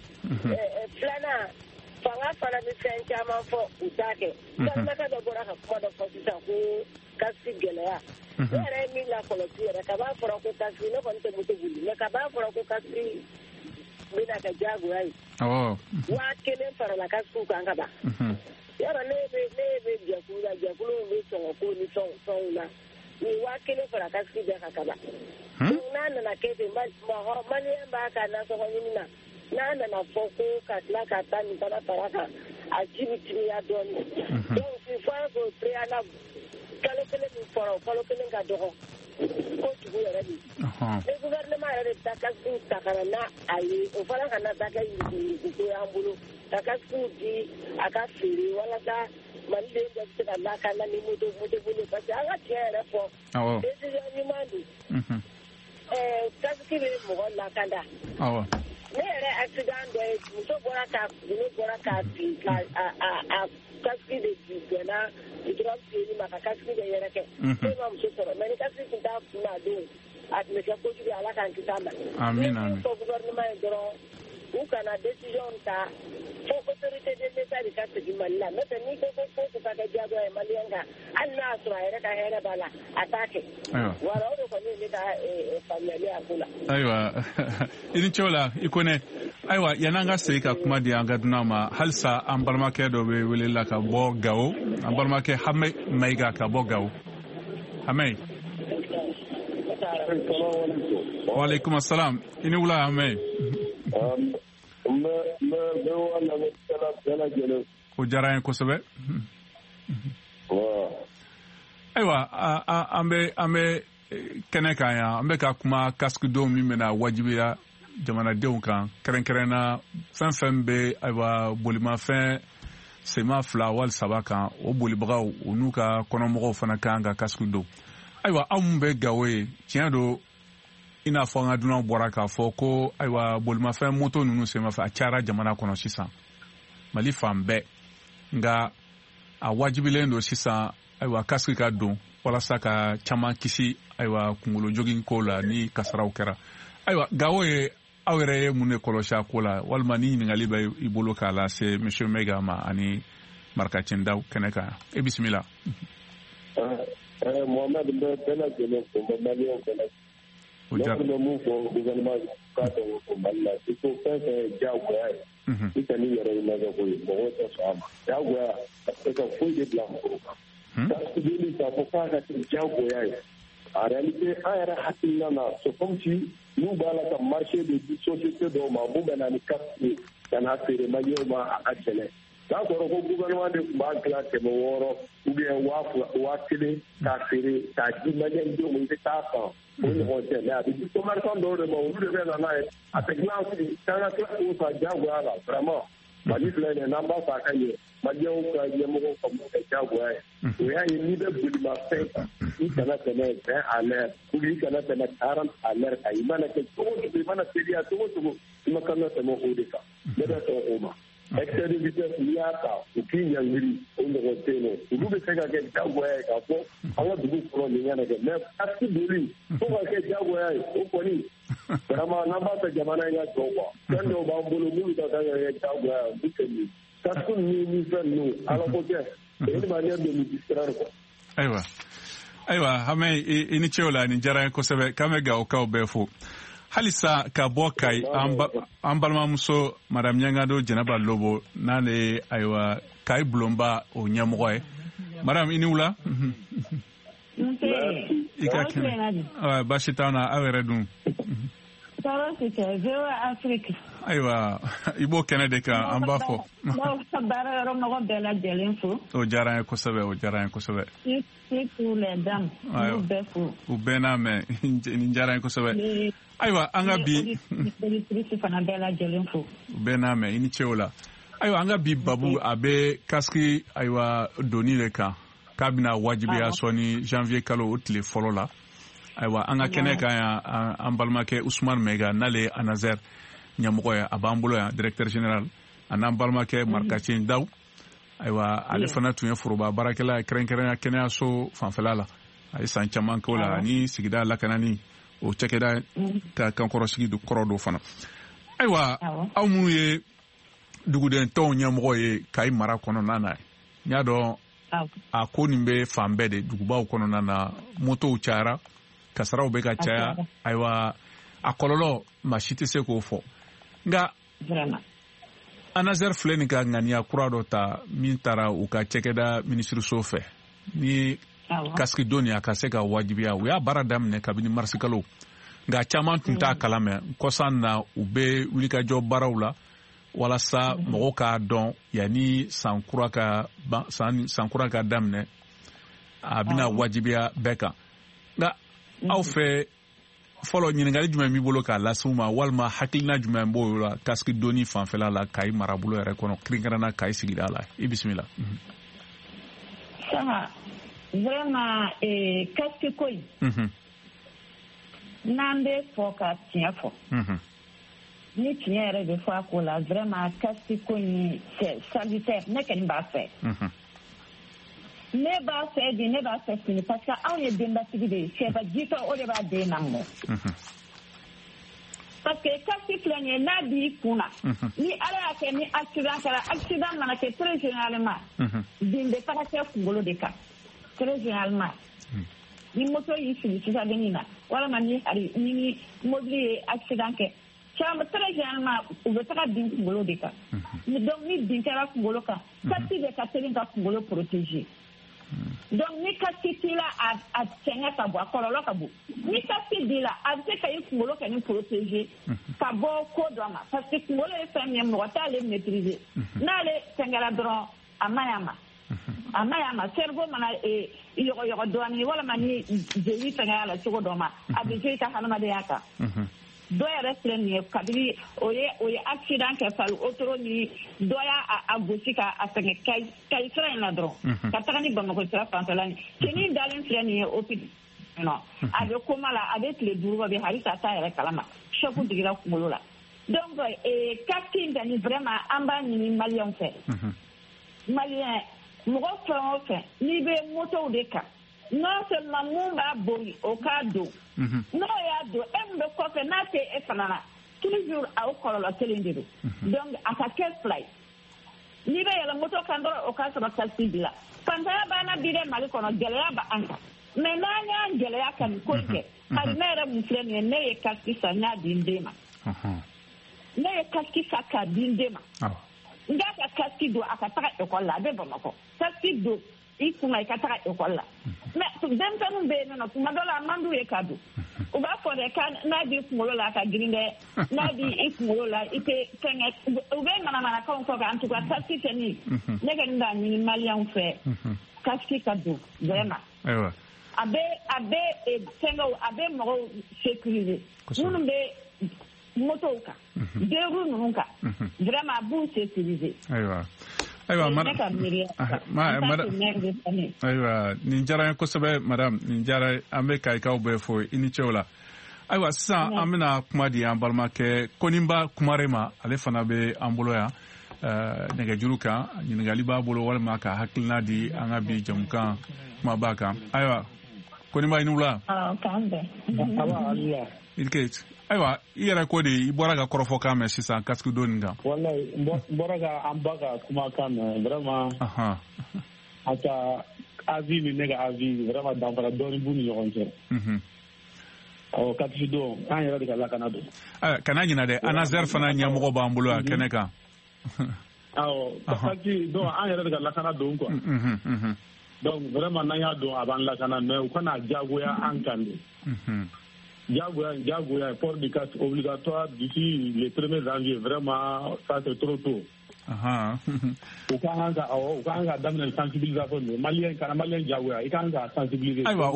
Speaker 8: filanan fanga fana bɛ fɛn caman fɔ u t'a kɛ Fatumata dɔ bɔra ka kuma dɔ fɔ sisan ko kasiki gɛlɛya ne yɛrɛ ye min lakɔlɔsi yɛrɛ kab'a fɔra ko kasiki ne kɔni tɛ moto boli mais kab'a fɔra ko kasiki bɛna kɛ diyagoya ye waa kelen farala kasikiw kan ka ban yɔrɔ ne bɛ ne bɛ jɛkulu la jɛkuluw bɛ sɔngɔko ni fɛnw fɛnw na ni waa kelen fara kasiki bɛɛ kan ka ban donc n'a nana kɛ ten mɔgɔ maliyɛn b'a ka nasɔngɔ ɲini na n'a nana fɔ ko ka tila ka taa nin fana fara kan a ji bɛ timiya dɔɔnin donc il faut que préalable kalo kelen min fɔra o kalo kelen ka dɔgɔ kojugu yɛrɛ de ni gouvernement yɛrɛ de bɛ taa kasisiw ta ka na n'a a ye o fana ka na taa kɛ yuruguyurugu y'an bolo ka kasisiw di a ka feere walasa maliden bɛɛ bɛ se ka lakana ni moto moto bolo parce que an ka tiɲɛ yɛrɛ fɔ décision ɲuman don kasisi bɛ mɔgɔ lakanda ne yɛrɛ accident dɔ ye muso bɔra ka ne bɔra ka bin ka a kasiki de bi bɛnna gudɔrɔn fiyɛli ma ka kasiki de yɛrɛ kɛ ne ma muso sɔrɔ mais ni kasiki tun t'a kun na a don a tun bɛ kɛ kojugu ala k'an kisi a ma ne min fɔ gouvernement ye dɔrɔn u kana décision ta fo autorité de l'État de ka segin Mali la n'o tɛ n'i ko ko fo ka kɛ diyagoya ye maliyɛn kan hali n'a sɔrɔ a yɛrɛ ka hɛrɛ b'a la a t'a kɛ wala o de kɔni ye ne ka faamuyali a ko la.
Speaker 4: Ayiwa i ni ce o la i ko ne ayiwa yan'an ka segin ka kuma di an ka dunan ma halisa an balimakɛ dɔ bɛ wele la ka bɔ Gawo an balimakɛ Hame Mayiga ka bɔ Gawo Hame. Waaleykum assalam i ni wula Hame. O diyara n ye kosɛbɛ. Ayiwa an bɛ an bɛ kɛnɛ kan yan an bɛ ka kuma kasikidenw min bɛna wajibiya jamanadenw kan kɛrɛnkɛrɛnna fɛn fɛn bɛ ayiwa bolimafɛn sema fila wali saba kan o bolibagaw u n'u ka kɔnɔmɔgɔw fana kan ka kasiki don. Ayiwa anw mun bɛ Gawo ye tiɲɛ don i n'a fɔ an ka dunanw bɔra k'a fɔ ko ayiwa bolimafɛn moto ninnu senfɛ a cayara jamana kɔnɔ sisan Mali fan bɛɛ nka a wajibilen don sisan ayiwa kasiki ka don walasa ka caman kisi ayiwa kunkolo jogin ko la ni kasaraw kɛra ayiwa Gawo ye aw yɛrɛ ye mun de kɔlɔsi a ko la walima ni ɲininkali bɛ i bolo k'a lase monsieur Mayiga ma ani Marakacɛn Daw kɛnɛ kan e bisimila.
Speaker 9: Mohamed n bɛ bɛɛ lajɛlen fo n bɛ maliyɛnw bɛɛ lajɛlen. Ne tun bɛ mun fɔ gouvernement k'a dɔn o Mali la i ko fɛn fɛn ye diyagoya ye i ka n'i yɛrɛ ye lajɛ ko ye mɔgɔw tɛ sɔn a ma diyagoya a tɛ ka foyi de bila mɔgɔw kan kasiki k'a fɔ k'a ka kɛ diyagoya ye en réalité an yɛrɛ hakilina na c'est comme si n'u b'a la ka marché de di société dɔw ma mun bɛ na ni kasiki ye ka n'a feere maliyɛnw ma a ka gɛlɛn n'a sɔrɔ ko gouvernement de tun b'a dilan kɛmɛ wɔɔrɔ ou bien waa fila waa kelen k'a feere k'a di maliyɛndenw ma i bɛ taa san o ɲɔgɔn tɛ mais a bɛ di commerçant dɔw de ma olu de bɛ na n'a ye a tɛ dilan sigi k'an ka tila k'o san diyagoya la vraiment Mali filɛ nin ye n'an b'a fɛ a ka ɲɛ maliyɛnw ka ɲɛmɔgɔw ka mun kɛ diyagoya ye o y'a ye n'i bɛ bolimafɛn kan i kana tɛmɛ vingt à l'heure ou bien i kana tɛmɛ quarante à l'heure kan i mana kɛ cogo o cogo i mana teliya cogo o cogo i ma kan ka tɛmɛ o de kan ne bɛ sɔn o ma excès de vitesse n'i y'a ta u k'i ɲangiri o mɔgɔ tɛ yen nɔ olu bɛ se ka kɛ diyagoya ye k'a fɔ an ka dugu fɔlɔ nin ɲɛna kɛ mais taxi boli fo ka kɛ diyagoya ye o kɔni vraiment n'an b'a fɛ jamana in ka jɔ quoi fɛn dɔw b'an bolo minnu ka kan ka kɛ diyagoya ye olu tɛ nin taxi ninnu ni fɛn ninnu ala ko tɛ c'est une manière de nous distraire quoi.
Speaker 4: Ayiwa ayiwa hame i ni ce o la nin diyara n ye kosɛbɛ k'an bɛ gawokaw bɛɛ fo halisa ka bɔ kayi an balimamuso madame ɲangado jɛnɛba lobo n'ale ye ayiwa kayi bulonba o ɲɛmɔgɔ ye madame i ni wula i ka kɛnɛ baasi t'an na aw yɛrɛ dun ayiwa i b'o kɛnɛ de kan an b'a fɔ o diyara n ye kosɛbɛ o diyara n ye kosɛbɛ u bɛɛ n'a mɛn nin diyara n ye kosɛbɛ ayiwa an ka bi u bɛɛ n'a mɛn i ni ce o la ayiwa an ka bi babu a bɛ kasiki ayiwa doni de kan k'a bɛna wajibiya sɔnni janvier kalo o tile fɔlɔ la ayiwa an ka kɛnɛ kan yan an balimakɛ usumani mɛga n'ale ye anazer ɲɛmɔgɔ ye a b'an bolo yan directeur général a n'an balimakɛ marikacin daw ayiwa ale fana tun ye foroba baarakɛla ye kɛrɛnkɛrɛnya kɛnɛyaso fanfɛla la a ye san caman k'o la ani sigida lakanani o cɛkɛda ka kankɔrɔsigi kɔrɔ dɔ fana ayiwa aw minnu ye duguden tɔnw ɲɛmɔgɔ ye kayi mara kɔnɔna na n y'a dɔn a ko nin bɛ fan bɛɛ de dugubaw kɔnɔna na motow cayara kasaraw bɛ ka caya ayiwa a kɔlɔlɔ maa si tɛ se k'o fɔ nka anazer filɛ nin ka ŋaniya kura dɔ ta min taara u ka cɛkɛda minisiriso fɛ ni kasiki doni a ka se ka wajibiya u y'a baara daminɛ kabini marisi kalo nka caman tun t'a kalamɛ kɔsan na u bɛ wulikajɔ baaraw la walasa mɔgɔw k'a dɔn yanni san kura ka san kura ka daminɛ a bɛna wajibiya bɛɛ kan nka aw fɛ fɔlɔ ɲininkali jumɛn b'i bolo k'a lase u ma walima hakilina jumɛn b'o la kasiki doni fanfɛla la kayi marabolo yɛrɛ kɔnɔ kɛrɛnkɛrɛnna kayi sigida la i bisimila.
Speaker 10: sama vraiment kasiki ko in n'an bɛ fɔ ka tiɲɛ fɔ ni tiɲɛ yɛrɛ bɛ fɔ a ko la vraiment kasiki ko in c'est salutaire ne kɔni b'a fɛ. ne b'a fɛ bi ne b'a fɛ sini parce que anw ye denbatigi de ye sɛba jitɔ o de b'a den lamɔ parce que kasiki filɛ nin ye n'a b'i kun na ni ala y'a kɛ ni accident kɛra accident mana kɛ très généralement bin bɛ taga kɛ kunkolo de kan très généralement ni moto y'i sigi sisan dennin na walima ni hari ni mobili ye accident kɛ caman très généralement u bɛ taga bin kunkolo de kan donc ni bin kɛra kunkolo kan kasiki de ka teli ka kunkolo protéger. Donc ni kasiki t'i la a cɛŋɛ ka bɔ a kɔlɔlɔ ka bon ni kasiki b'i la a bɛ se ka i kunkolo kɛ ni protéger ka bɔ ko dɔ ma parce que kunkolo ye fɛn min ye mɔgɔ t'ale maîtriser n'ale fɛngɛra dɔrɔn a ma ɲi a ma a ma ɲi a ma cerveau mana yɔgɔyɔgɔ dɔɔnin walima ni jeli fɛngɛra la cogo dɔ ma a bɛ jouer i ka hadamadenya kan. dɔ yɛrɛ filɛ nin ye kabini o ye o ye accident kɛ fali otoro ni dɔ y'a a gosi ka a fɛngɛ kayi sira in na dɔrɔn ka taga ni bamakɔ sira fanfɛla ni cɛnin dalen filɛ nin ye hôpital nɔ a bɛ koma la a bɛ tile duuru bɔ bi halisa a t'a yɛrɛ kalama choc digira kunkolo la donc kasiki in kɔni vraiment an b'a ɲini maliyɛnw fɛ maliyɛn mɔgɔ fɛn o fɛn n'i bɛ motow de kan non seulement mun b'a boli o k'a don n'o y'a don e min bɛ kɔfɛ n'a tɛ e fana na toujours a o kɔlɔlɔ kelen de don donc a ka kɛ fila ye n'i bɛ yɛlɛ moto kan dɔrɔn o k'a sɔrɔ kasiki b'i la fantanya b'an bi dɛ mali kɔnɔ gɛlɛya b'an kan mais n'an y'an gɛlɛya ka nin ko kɛ hali ne yɛrɛ mun filɛ nin ye ne ye kasiki san n y'a di n den ma ne ye kasiki san k'a di n den ma n k'a ka kasiki don a ka taga ekɔli la a bɛ bamakɔ kasiki don i kunna i ka taga ekɔli la mais denmisɛnninw bɛ yen nɔ tuma dɔ la a man d'u ye ka don u b'a fɔ dɛ ka n'a b'i kunkolo la a ka girin dɛ n'a b'i kunkolo la i tɛ fɛngɛ u bɛ manamanakanw fɔ kan en tout cas kasiki tɛ nin ne kɔni b'a ɲini maliyɛnw fɛ kasiki ka don vraiment a bɛ a bɛ fɛngɛw a bɛ mɔgɔw sécuriser minnu bɛ motow kan deux roues ninnu kan vraiment a b'u sécuriser.
Speaker 4: Ayiwa ayiwa nin diyara n ye kosɛbɛ madame nin diyara an bɛ kayikaw bɛɛ fo i ni cɛw la ayiwa sisan an bɛna kuma di an balimakɛ Koninba Kumare ma ale fana bɛ an bolo yan nɛgɛjuru kan ɲininkali b'a bolo walima ka hakilina di an ka bi jamukan kumaba kan ayiwa Koniba i ni wula Idikate ayiwa i yɛrɛ ko de i bɔra ka kɔrɔfɔkan mɛn sisan kasiki don nin kan
Speaker 9: wallahi n bɔra ka an ba ka kumakan mɛn vraiment a ka avis ni ne ka avis vraiment danfara dɔɔni b'u ni ɲɔgɔn cɛ awɔ kasiki don an yɛrɛ de ka lakana don
Speaker 4: kana ɲinɛ dɛ ANASER fana ɲɛmɔgɔ b'an bolo yan kɛnɛ kan
Speaker 9: awɔ kasiki don an yɛrɛ de ka lakana don quoi donc vraiment n'an y'a dɔn a b'an lakana mais u kana diyagoya an kan de diyagoya diyagoya port du casque obligatoire d'ici le premier janvier vraiment ça c'est trop tôt u ka kan ka awɔ u ka kan ka daminɛ sensibilisation de maliyɛn kana maliyɛn diyagoya i ka kan ka sensibiliser
Speaker 4: ayiwa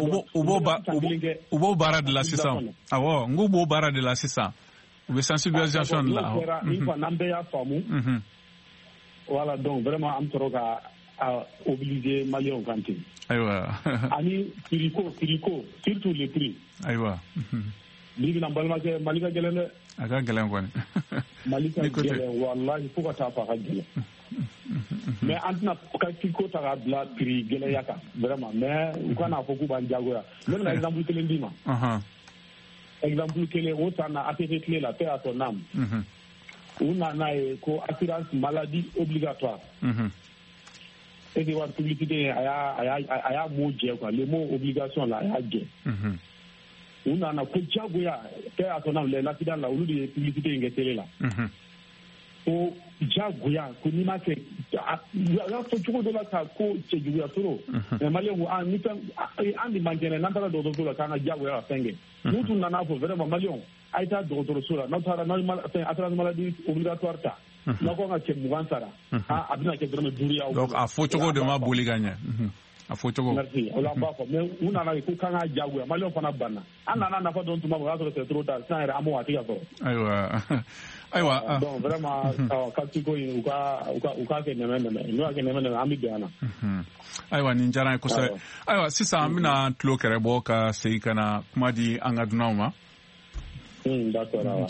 Speaker 4: u b'o baara de la sisan awɔ n k'u b'o baara de la sisan u bɛ sensibilisation de la
Speaker 9: i fa n'an bɛɛ y'a faamu voilà donc vraiment an bɛ sɔrɔ ka a obliger maliyɛnw kan ten
Speaker 4: ayiwa
Speaker 9: ani prix ko prix ko surtout les prix
Speaker 4: ayiwa
Speaker 9: bi bina balimakɛ mali ka gɛlɛn dɛ
Speaker 4: a ka gɛlɛn kɔni
Speaker 9: mali ka gɛlɛn wallahi fo ka taa fɔ a ka gɛlɛn mais an tɛna kaki ko ta k'a bila prix gɛlɛya kan vraiment mais u kana fɔ k'u b'an diyagoya ne bɛna exemple kelen d'i ma exemple kelen o san na A T T tile la paix à son âme u nana ye ko assurance maladie obligatoire et de voir publicité a y'a a y'a mot jɛ quoi le mot obligation là a y'a jɛ u nana ko diyagoya paix à son âme l'accident la olu de ye publicité in kɛ télé la ko diyagoya ko n'i ma kɛ a y'a fɔ cogo dɔ la ka ko cɛjuguya trop mais maliyɛn ko an ni fɛn an de man kɛnɛ n'an taara dɔgɔtɔrɔso la k'an ka diyagoya ka fɛn kɛ n'u tun nana fɔ vraiment maliyɛnw a ye taa dɔgɔtɔrɔso la n'aw taara assurance maladie obligatoire ta n'aw kan ka cɛ mugan sara a bɛna kɛ dɔrɔmɛ duuru y'aw
Speaker 4: donc a fɔ cogo de ma boli ka ɲɛ a fɔ cogo
Speaker 9: merci o la an b'a fɔ mais u nana ko k'an ka diyagoya maliyɛnw fana banna an nana nafa dɔn tuma min o y'a sɔrɔ c'est trop tard sisan yɛrɛ an b'o a tɛ ka sɔrɔ
Speaker 4: ayiwa ayiwa
Speaker 9: donc vraiment kasiko in u ka u k'a kɛ nɛmɛ nɛmɛ n'u y'a kɛ nɛmɛ nɛmɛ an bɛ bɛn a na
Speaker 4: ayiwa nin diyara n ye kosɛbɛ ayiwa sisan an bɛna tulo kɛrɛ bɔ ka segin ka na kuma di an ka dunanw ma
Speaker 9: d'accord awa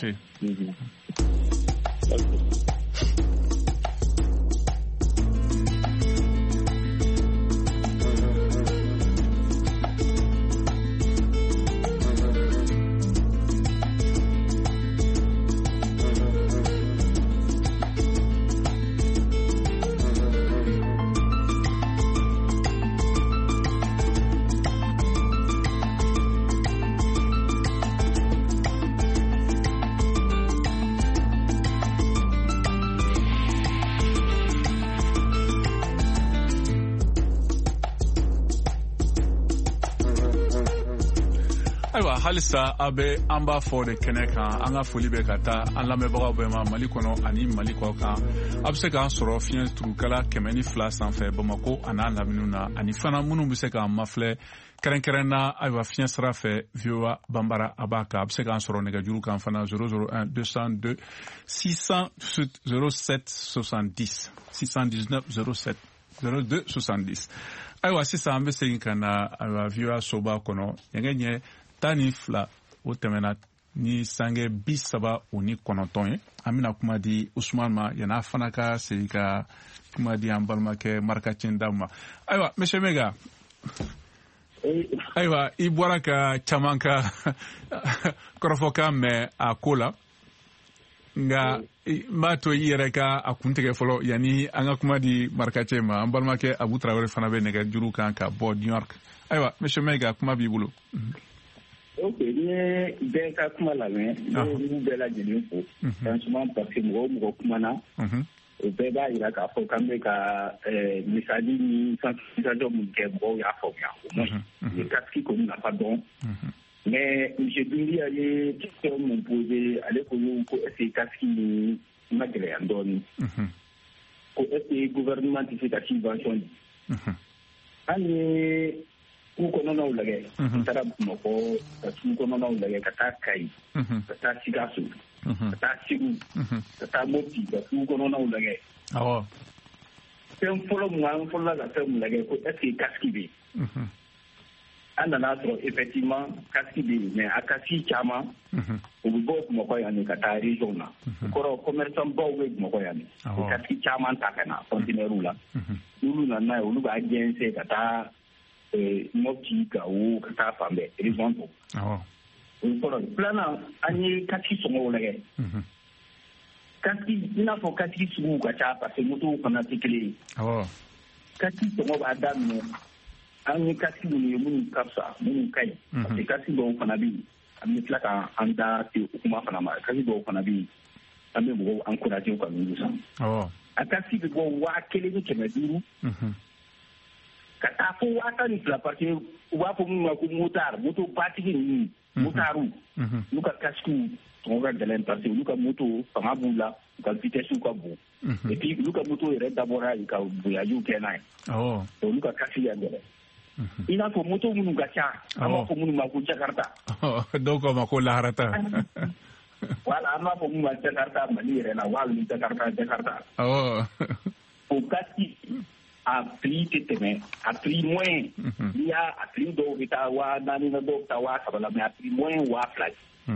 Speaker 4: ayiwa halisa a bɛ an b'a fɔ de kɛnɛ kan an ka foli bɛ ka taa an lamɛnbagaw bɛɛ ma mali kɔnɔ ani mali kɔ kan a bɛ se k'an sɔrɔ fiɲɛ turukala kɛmɛ ni fila sanfɛ bamako a n'a laminiw na ani fana minnu bɛ se k'an mafilɛ kɛrɛnkɛrɛn na ayiwa fiɲɛ sira fɛ voa banbara a b'a kan a bɛ se k'an sɔrɔ nɛgɛjuru kan fana zéro zéro un deux cent deux six cent zéro sept soixante-dix six cent dix-neuf zéro sept zéro deux soixante-dix ayiwa sisan an bɛ segin ka na ayiwa voa soba kɔnɔ ɲɛgɛn ɲɛ tan ni fila o tɛmɛna ni sange bi saba o ni kɔnɔntɔn ye an bɛna kuma di Usman ma yan'a fana ka segin ka kuma di an balimakɛ Maraka Cɛnda ma ayiwa monsieur Mega ayiwa i bɔra ka caman ka kɔrɔfɔkan mɛn a ko la nka n b'a to i yɛrɛ ka a kuntigɛ fɔlɔ yanni an ka kuma di Maraka Cɛ ma an balimakɛ Abu Tarawele fana bɛ nɛgɛjuru kan ka bɔ New York ayiwa monsieur Mega kuma b'i bolo.
Speaker 5: ok ni bɛɛ ka kuma lamɛn n'u bɛɛ lajɛlen fo franchement parce que mɔgɔ o mɔgɔ kumana o bɛɛ b'a jira k'a fɔ k'an bɛ ka misali ni sensibilisation min kɛ mɔgɔw y'a faamuya au moins le casque kɔni nafa dɔn mais monsieur Dundi a ye question min posé ale ko ko est ce que casque ni ma gɛlɛya dɔɔni ko est ce que gouvernement tɛ se ka subvention di an ye k'u kɔnɔnaw lajɛ ka taara Bamakɔ ka sugu kɔnɔnaw lajɛ ka taa Kayi ka taa Sikaso ka taa Segu ka taa Mopti ka sugu kɔnɔnaw lajɛ fɛn fɔlɔ mun an fɔlɔla ka fɛn mun lajɛ ko est ce que casque bɛ yen an nana sɔrɔ effectivement casque bɛ yen mais a casque caman u bɛ bɔ Bamakɔ yan de ka taa région na o kɔrɔ commerçant baw bɛ Bamakɔ yan de o casque caman ta ka na conteneur la n'olu nana n'a ye olu b'a jɛnsɛn ka taa Mopti Gawo ka taa fan bɛɛ région tɔ o kɔrɔ filanan an ye casque sɔngɔw lajɛ casque i n'a fɔ casque suguw ka ca parce que moto fana tɛ kelen ye casque sɔngɔ b'a daminɛ an ye casque minnu ye minnu ka fisa minnu ka ɲi parce que casque dɔw fana bɛ yen an bɛ tila ka an da se o kuma fana ma casque dɔw fana bɛ yen an bɛ mɔgɔw encourager ka ninnu san a casque bɛ bɔ waa kelen ni kɛmɛ duuru ka taa fo waa tan ni fila parce que u b'a fɔ minnu ma ko motard moto batigi ninnu motards n'u ka casque sɔngɔ ka gɛlɛn parce que olu ka moto fanga b'u la u ka vitesse ka bon et puis olu ka moto yɛrɛ dabɔra ka voyage kɛ n'a ye olu ka casque ya gɛlɛn i n'a fɔ moto minnu ka ca an b'a fɔ minnu ma ko Jakarta
Speaker 4: dɔw ko ma ko laharata
Speaker 5: voilà an b'a fɔ minnu ma Jakarta Mali yɛrɛ la wali Jakarta Jakarta o casque a prix tɛ tɛmɛ a prix moyen n'i y'a a prix dɔw bɛ taa waa naani na dɔw bɛ taa waa saba la mais a prix moyen waa fila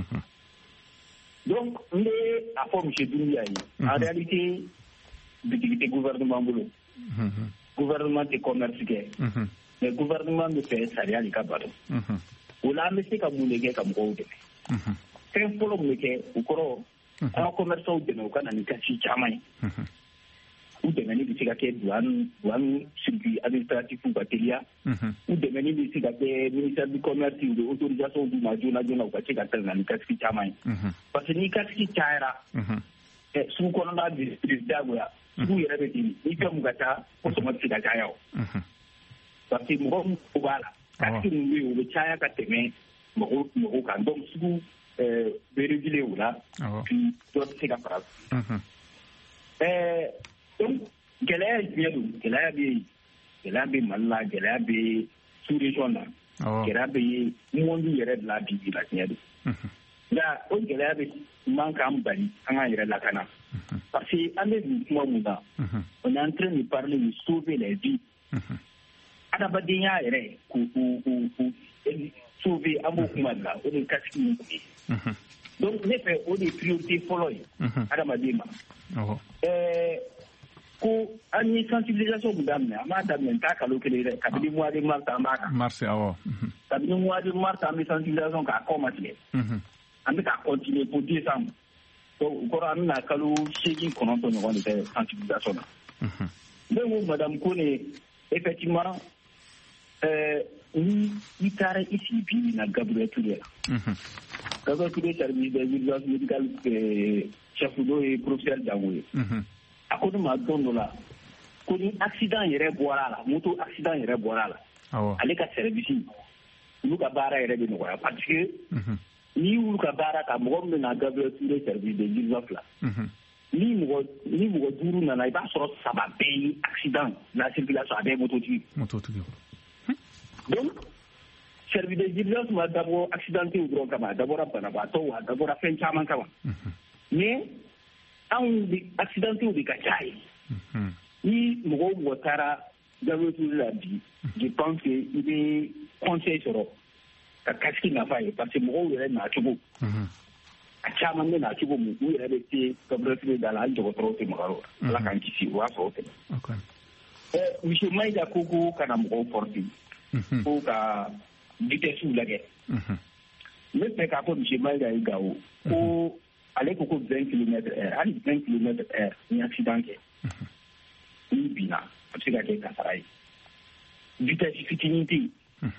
Speaker 5: donc n bɛ a fɔ monsieur Doumbia ye en réalité bitigi tɛ gouvernement bolo gouvernement tɛ commerce kɛ mais gouvernement bɛ fɛ sariya de ka bato o la an bɛ se ka mun de kɛ ka mɔgɔw dɛmɛ fɛn fɔlɔ mun bɛ kɛ o kɔrɔ an ka commerçants dɛmɛ u ka na ni kasi caman ye u dɛmɛni bɛ se ka kɛ douane douane circuit administratif ka teliya u dɛmɛni bɛ se ka kɛ ministère du commerce u bɛ autorisation d'u ma joona joona u ka se ka taa na ni kasi caman ye parce que ni kasi cayara sugu kɔnɔna bɛ diyagoya sugu yɛrɛ bɛ ten ni fɛn mun ka ca ko sɔngɔ tɛ se ka caya o parce que mɔgɔ min ko b'a la kasi min bɛ yen o bɛ caya ka tɛmɛ mɔgɔw mɔgɔw kan donc sugu bɛ réguler o la puis dɔ tɛ se ka fara donc gɛlɛya ye jumɛn don gɛlɛya bɛ yen gɛlɛya bɛ Mali la gɛlɛya bɛ sous région na gɛlɛya bɛ monde yɛrɛ de la bi bi la tiɲɛ don nka o gɛlɛya bɛ man k'an bali an k'an yɛrɛ lakana parce que an bɛ nin kuma mun na on est en train de parler de sauver les vies adamadenya yɛrɛ k'u k'u k'u sauver an b'o kuma de la o de ye casque min kun ye donc ne fɛ o de ye priorité fɔlɔ ye adamaden ma ko an ye sensibilisation mun daminɛ an b'a daminɛ n t'a kalo kelen dɛ kabini mois de mars an b'a kan
Speaker 4: mars awɔ
Speaker 5: kabini mois de mars an bɛ sensibilisation k'a kɔ ma tigɛ an bɛ k'a continuer pour décembre donc o kɔrɔ an bɛna kalo seegin kɔnɔntɔn ɲɔgɔn de kɛ sensibilisation na ne ko madame Kone effectivement ni i taara i sigi bi na Gabriel Touré la Gabriel Touré service des urgences médicales chef d'eau ye professeur Jango ye a ko ne ma don dɔ la ko ni accident yɛrɛ bɔra a la moto accident yɛrɛ bɔra a la ale ka service olu ka baara yɛrɛ bɛ nɔgɔya parce que n'i y'olu ka baara ka mɔgɔ min bɛ na Gabriel Touré service des urgences la ni mɔgɔ ni mɔgɔ duuru nana i b'a sɔrɔ saba bɛɛ ye accident la circulation a bɛɛ ye mototigi
Speaker 4: mototigi
Speaker 5: donc service des urgences ma dabɔ accidenté dɔrɔn kama a dabɔra banabaatɔw a dabɔra fɛn caman kama mais anw de accidenté de ka ca ye ni mɔgɔw mɔgɔ taara Gabriel Touré la bi je pense que i bɛ conseil sɔrɔ ka casque nafa ye parce que mɔgɔw yɛrɛ nacogo a caman bɛ nacogo min u yɛrɛ bɛ se Gabriel Touré da la hali dɔgɔtɔrɔw tɛ maga o la ala k'an kisi o y'a sɔrɔ o tɛmɛ monsieur Mayiga ko ko kana mɔgɔw forcer ko ka vitesse lajɛ ne fɛ k'a fɔ monsieur Mayiga ye Gawo ko ale ko ko vingt kilomètres heure hali vingt kilomètres heure ni accident kɛ ni binna a bɛ se ka kɛ kasara ye vitesse fitinin tɛ yen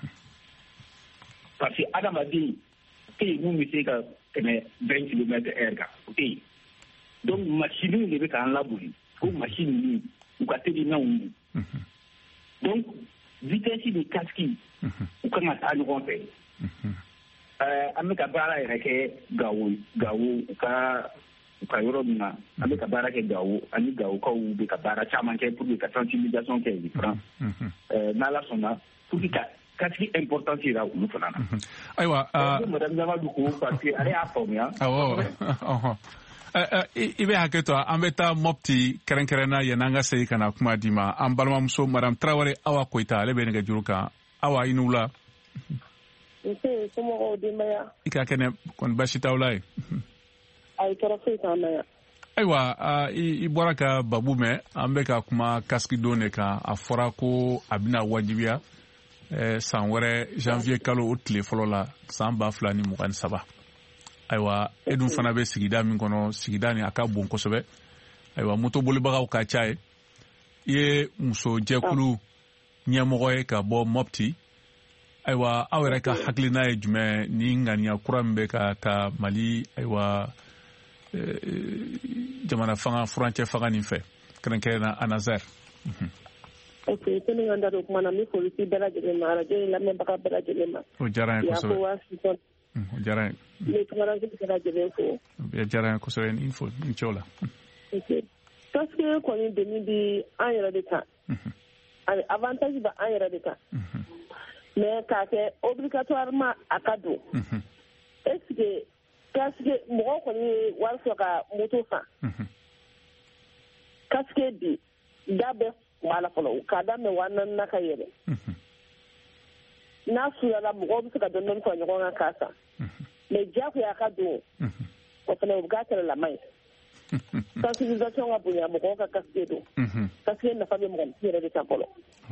Speaker 5: parce que adamaden tɛ yen mun bɛ se ka tɛmɛ vingt kilomètres heure kan o tɛ yen donc machine de bɛ k'an laboli ko machine ninnu u ka teli n'anw ye donc vitesse de casque u kan ka taa ɲɔgɔn fɛ an bɛ ka baara yɛrɛ kɛ Gawo Gawo u ka u ka yɔrɔ min na an bɛ ka baara kɛ Gawo ani Gawokaw bɛ ka baara caman kɛ pour que ka sensibilisation kɛ différent n'Ala sɔnna pour que ka casque importance yira olu fana na
Speaker 4: ayiwa
Speaker 5: madame Zamadu ko parce que ale y'a faamuya
Speaker 4: awɔ i bɛ hakɛ to an bɛ taa Mopti kɛrɛnkɛrɛnna yanni an ka segin ka na kuma di ma an balimamuso madame Tarawele Awa Koyita ale bɛ nɛgɛjuru kan Awa i ni wula
Speaker 8: nse somɔgɔw denbaya
Speaker 4: i ka kɛnɛ kɔni basi t'aw la ye
Speaker 8: ayi tɔɔrɔ foyi t'an na yan
Speaker 4: ayiwa i bɔra ka babu mɛn an bɛ ka kuma kasiki don de kan a fɔra ko a bɛna wajibiya san wɛrɛ janvier kalo o tile fɔlɔ la san ba fila ni mugan ni saba ayiwa e dun fana bɛ sigida min kɔnɔ sigida ni a ka bon kosɛbɛ ayiwa moto bolibagaw ka ca ye i ye muso jɛkulu ɲɛmɔgɔ ye ka bɔ Mopti ayiwa aw yɛrɛ ka hakilina ye jumɛn ni ŋaniya kura min bɛ ka ta Mali ayiwa jamana fanga furancɛ fanga nin fɛ kɛrɛnkɛrɛnna Anazɛri.
Speaker 8: ok ko ne ka n da don kuma na n bɛ foli bɛɛ lajɛlen ma arajo in lamɛnbaga bɛɛ lajɛlen ma.
Speaker 4: o diyara n ye kosɛbɛ. o diyara n ye.
Speaker 8: n bɛ tunkarankew bɛɛ lajɛlen fo.
Speaker 4: o diyara n ye kosɛbɛ ni fo ni cɛw la.
Speaker 8: ok parce que kɔni demi bi an yɛrɛ de kan. ani avantage bɛ an yɛrɛ de kan. mais k'a kɛ obligatoirement a ka don. est ce que parce que mɔgɔw kɔni ye wari sɔrɔ ka moto san. parce que bi da bɛ kuma la fɔlɔ k'a daminɛ wa naani na ka yɛlɛ. n'a suyala mɔgɔw bɛ se ka dɔɔni dɔɔni fara ɲɔgɔn kan k'a san. mais diyagoya a ka don o fana o bɛ k'a kɛlɛlama ye. sensibilisation ka bonya mɔgɔw ka kasike don. kasike nafa bɛ mɔgɔninfin yɛrɛ de kan fɔlɔ.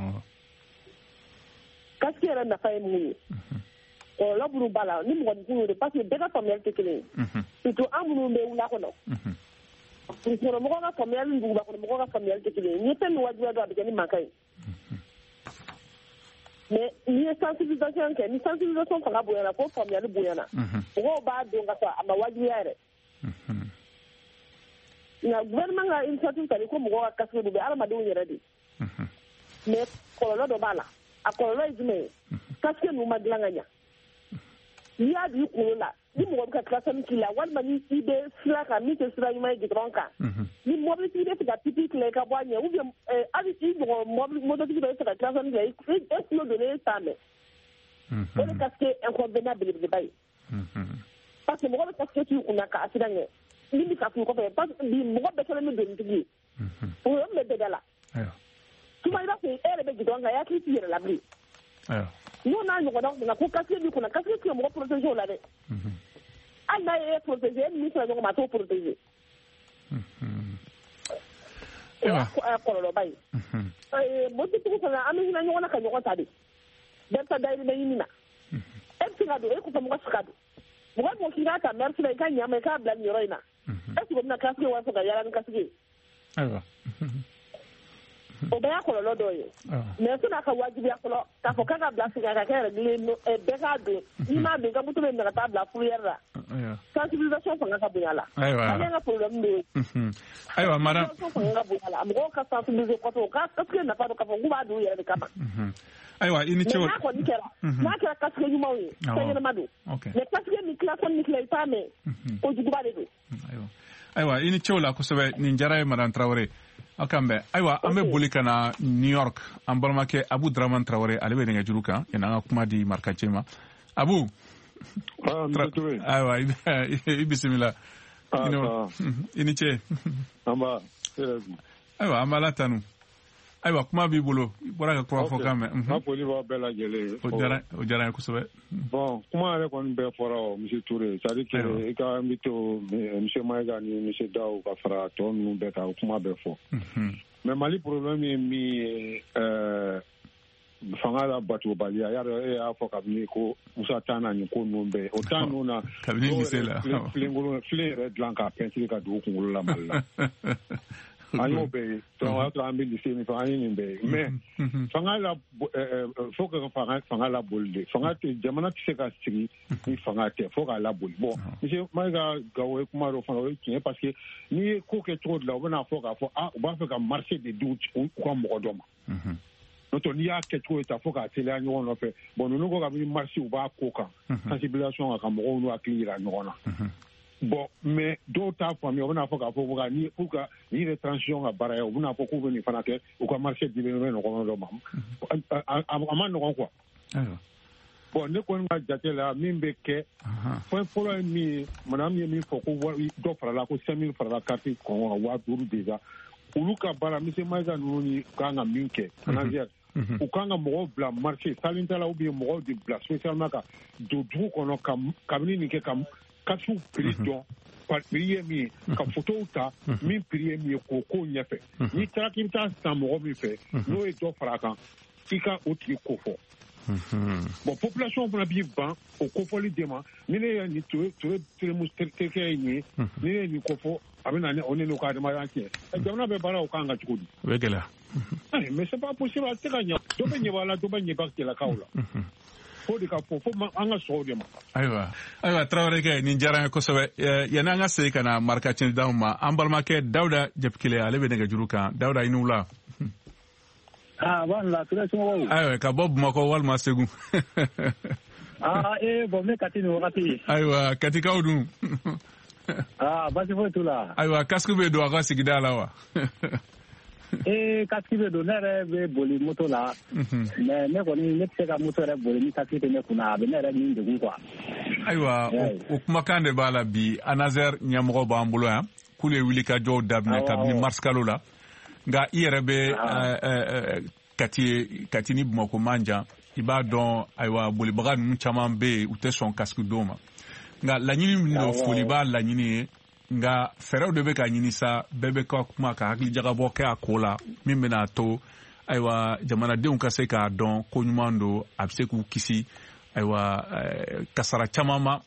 Speaker 8: kasike yɛrɛ nafa ye mun ye. kɔlɔlɔ minnu b'a la ni mɔgɔninfin y'o de parce que bɛɛ ka faamuyali tɛ kelen ye. surtout an minnu bɛ wula kɔnɔ. dugukɔnɔmɔgɔw ka faamuyali ni dugubakɔnɔmɔgɔw ka faamuyali tɛ kelen ye. n'i ye fɛn min wajibiya dɔn a bɛ kɛ ni mankan ye. mais n'i ye sensibilisation kɛ ni sensibilisation fanga bonyana ko faamuyali bonyana. mɔgɔw b'a dɔn ka sɔrɔ a ma wajibiya yɛrɛ. nka gouvernement ka initiative tali ko mɔgɔw ka kasike don bɛ adamadenw yɛrɛ de. mais kɔlɔlɔ dɔ b'a la a kɔlɔlɔ ye jumɛn ye. kasike ninnu ma dilan ka ɲɛ. n'i y'a di i kunkolo la ni mɔgɔ bɛ ka kilasɔni k'i la walima ni i bɛ sira kan min tɛ sira ɲuman ye gudɔrɔn kan ni mɔbilitigi bɛ fɛ ka pipi tila i ka bɔ a ɲɛ ou bien hali i mɔgɔ mɔbili mototigi bɛ fɛ ka kilasɔni kɛ e tulo donnen e t'a mɛn o de kasike inconvénient belebeleba ye parce que mɔgɔ bɛ kasike k'i kunna ka accident kɛ min bɛ ka f'i kɔfɛ parce que bi mɔgɔ bɛɛ kɛlen bɛ donnitigi ye problème bɛ bɛɛ da la tuma i b'a fɔ e yɛrɛ bɛ gudɔrɔn kan i hakili t'i yɛrɛ la bilen. n'o n'a ɲɔgɔnna kunna ko kasike b'i kunna kasike tɛ mɔgɔ protéger o la dɛ hali n'a ye e protéger e ni min sera ɲɔgɔn ma a t'o protéger o y'a kɔlɔlɔba ye mototigi fana an bɛ hinɛ ɲɔgɔn na ka ɲɔgɔn ta de bɛɛ bɛ taa dayirimɛ ɲini na e bɛ se ka don e kɔfɛ mɔgɔ si ka don mɔgɔ mɔgɔ k'i k'a ta mɛrisi la i ka ɲama i k'a bila nin yɔrɔ in na est ce que o bɛna kasike wari sɔrɔ ka yaala ni kasike ye o bɛɛ y'a kɔlɔlɔ dɔw ye mais sɔnni a ka wajibiya fɔlɔ k'a fɔ k'a ka bila sigi a ka kɛ règle bɛɛ k'a don n'i m'a don i ka moto bɛ minɛ ka taa bila fourrière la sensibilisation fanga ka bonya la ale ka problème de ye
Speaker 4: ayiwa madame
Speaker 8: sensibilisation fanga ka bonya la mɔgɔw ka sensibiliser kɔfɛ u ka kasike nafa dɔn k'a fɔ k'u b'a don u yɛrɛ de kama
Speaker 4: ayiwa i ni ce
Speaker 8: mais n'a kɔni kɛra n'a kɛra kasike ɲumanw ye fɛn ɲɛnama don mais kasike ni kilasɔn ni tila i t'a mɛn kojuguba de don
Speaker 4: ayiwa i ni cew la kosɛbɛ nin diyara ye madame Traoré aw kan bɛn ayiwa an bɛ boli ka na New York an balimakɛ Abu Dramane Traoré ale bɛ nɛgɛjuru kan yanni an ka kuma di Marikacɛ ma Abu ayiwa i bisimila i ni ce ayiwa an b'a la tanu ayiwa kuma b'i bolo i bɔra ka kuma fɔ kan mɛn
Speaker 11: n foli b'aw bɛɛ lajɛlen
Speaker 4: o diyara n ye kosɛbɛ
Speaker 11: bon kuma yɛrɛ kɔni bɛɛ fɔra o monsieur Touré c'est à dire que i ka invité monsieur Maïga ni monsieur Daw ka fara tɔ ninnu bɛɛ kan kuma bɛɛ fɔ mais Mali problème ye min ye fanga la batobaliya y'a e y'a fɔ kabini ko Musa Tana ni ko ninnu bɛɛ o temps ninnu na
Speaker 4: kabini lycée la
Speaker 11: filen yɛrɛ dilan k'a pɛntiri ka dugu kunkolo la Mali la an y'o bɛɛ ye donc o y'a sɔrɔ an bɛ lycée min fɔ an ye nin bɛɛ ye mais fanga la fo ka fanga laboli de fanga tɛ jamana tɛ se ka sigi ni fanga tɛ fo k'a laboli bon monsieur Maïga Gawo ye kuma dɔ fana o ye tiɲɛ parce que n'i ye ko kɛ cogo de la u bɛna fɔ k'a fɔ ah u b'a fɛ ka marché de di u ka mɔgɔ dɔ ma n'o tɛ n'i y'a kɛ cogo ye ta fo k'a teliya ɲɔgɔn nɔfɛ bon ninnu ko kabini marché u b'a ko kan sensibilisation kan ka mɔgɔw n'u hakili yira ɲɔgɔn na bon mais dɔw t'a faamuya u bɛna fɔ k'a fɔ ni pour que ni yɛrɛ transition ka baara ye u bɛna fɔ k'u bɛ nin fana kɛ u ka marché dilen bɛ ɲɔgɔn dɔ ma a ma nɔgɔn quoi bon ne kɔni ka jate la min bɛ kɛ fɛn fɔlɔ ye min ye madame ye min fɔ ko dɔ farala ko cinq mille farala carte kɔngɔ kan waa duuru déjà olu ka baara monsieur Maïga ninnu ni kan ka min kɛ Anazɛri u kan ka mɔgɔw bila marché salintala ou bien mɔgɔw de bila spécialement ka don dugu kɔnɔ ka kabini nin kɛ ka kasiw prix dɔn par prix ye min ye ka photow ta min prix ye min ye k'o ko ɲɛfɛ n'i taara k'i bɛ taa san mɔgɔ min fɛ n'o ye dɔ fara a kan i ka o tigi ko fɔ bon population fana b'i ban o kofɔli de ma ni ne ye nin ture terikɛ ye nin ye ni ne ye nin ko fɔ a bɛ na ne o ne n'o ka adamadenya tiɲɛ jamana bɛ baara o kan ka cogo di
Speaker 4: o bɛ gɛlɛya
Speaker 11: mais c'est pas possible a tɛ ka ɲɛ dɔ bɛ ɲɛb'a la dɔ bɛ ɲɛba cɛlakaw la fo de ka fɔ fo an ka sɔrɔ de ma
Speaker 4: ayiwa ayiwa Traoré nin diyara n ye kosɛbɛ yanni an ka segin ka na maraka cɛni d'anw ma an balimakɛ Dawuda Jɛpikile ale bɛ nɛgɛjuru kan Dawuda i ni wula
Speaker 12: ah wala tura sɔngɔ
Speaker 4: ayiwa ka bɔ Bamakɔ walima Segu
Speaker 12: ah eh bon ne Kati ni wagati
Speaker 4: ayiwa Katikaw dun
Speaker 12: ah basi foyi t'u la
Speaker 4: ayiwa casque bɛ don a ka sigida la wa
Speaker 12: eh casque bɛ don ne yɛrɛ bɛ boli moto la mais ne kɔni ne tɛ se ka moto yɛrɛ boli ni casque tɛ ne kunna a bɛ ne yɛrɛ ni degun quoi
Speaker 4: ayiwa o kumakan de b'a la bi ANASER ɲɛmɔgɔ b'an bolo yan k'olu ye wulikajɔw daminɛ kabini mars kalo la nka i yɛrɛ bɛ kati kati ni Bamakɔ man jan i b'a dɔn ayiwa bolibaga ninnu caman bɛ yen u tɛ sɔn casque don ma nka laɲini min don foli b'a laɲini ye nka fɛɛrɛw de bɛ ka ɲini sa bɛɛ bɛ ka kuma ka hakili jagabɔ kɛ a ko la min bɛna to ayiwa jamanadenw ka se k'a dɔn ko ɲuman don a bɛ se k'u kisi ayiwa kasara caman ma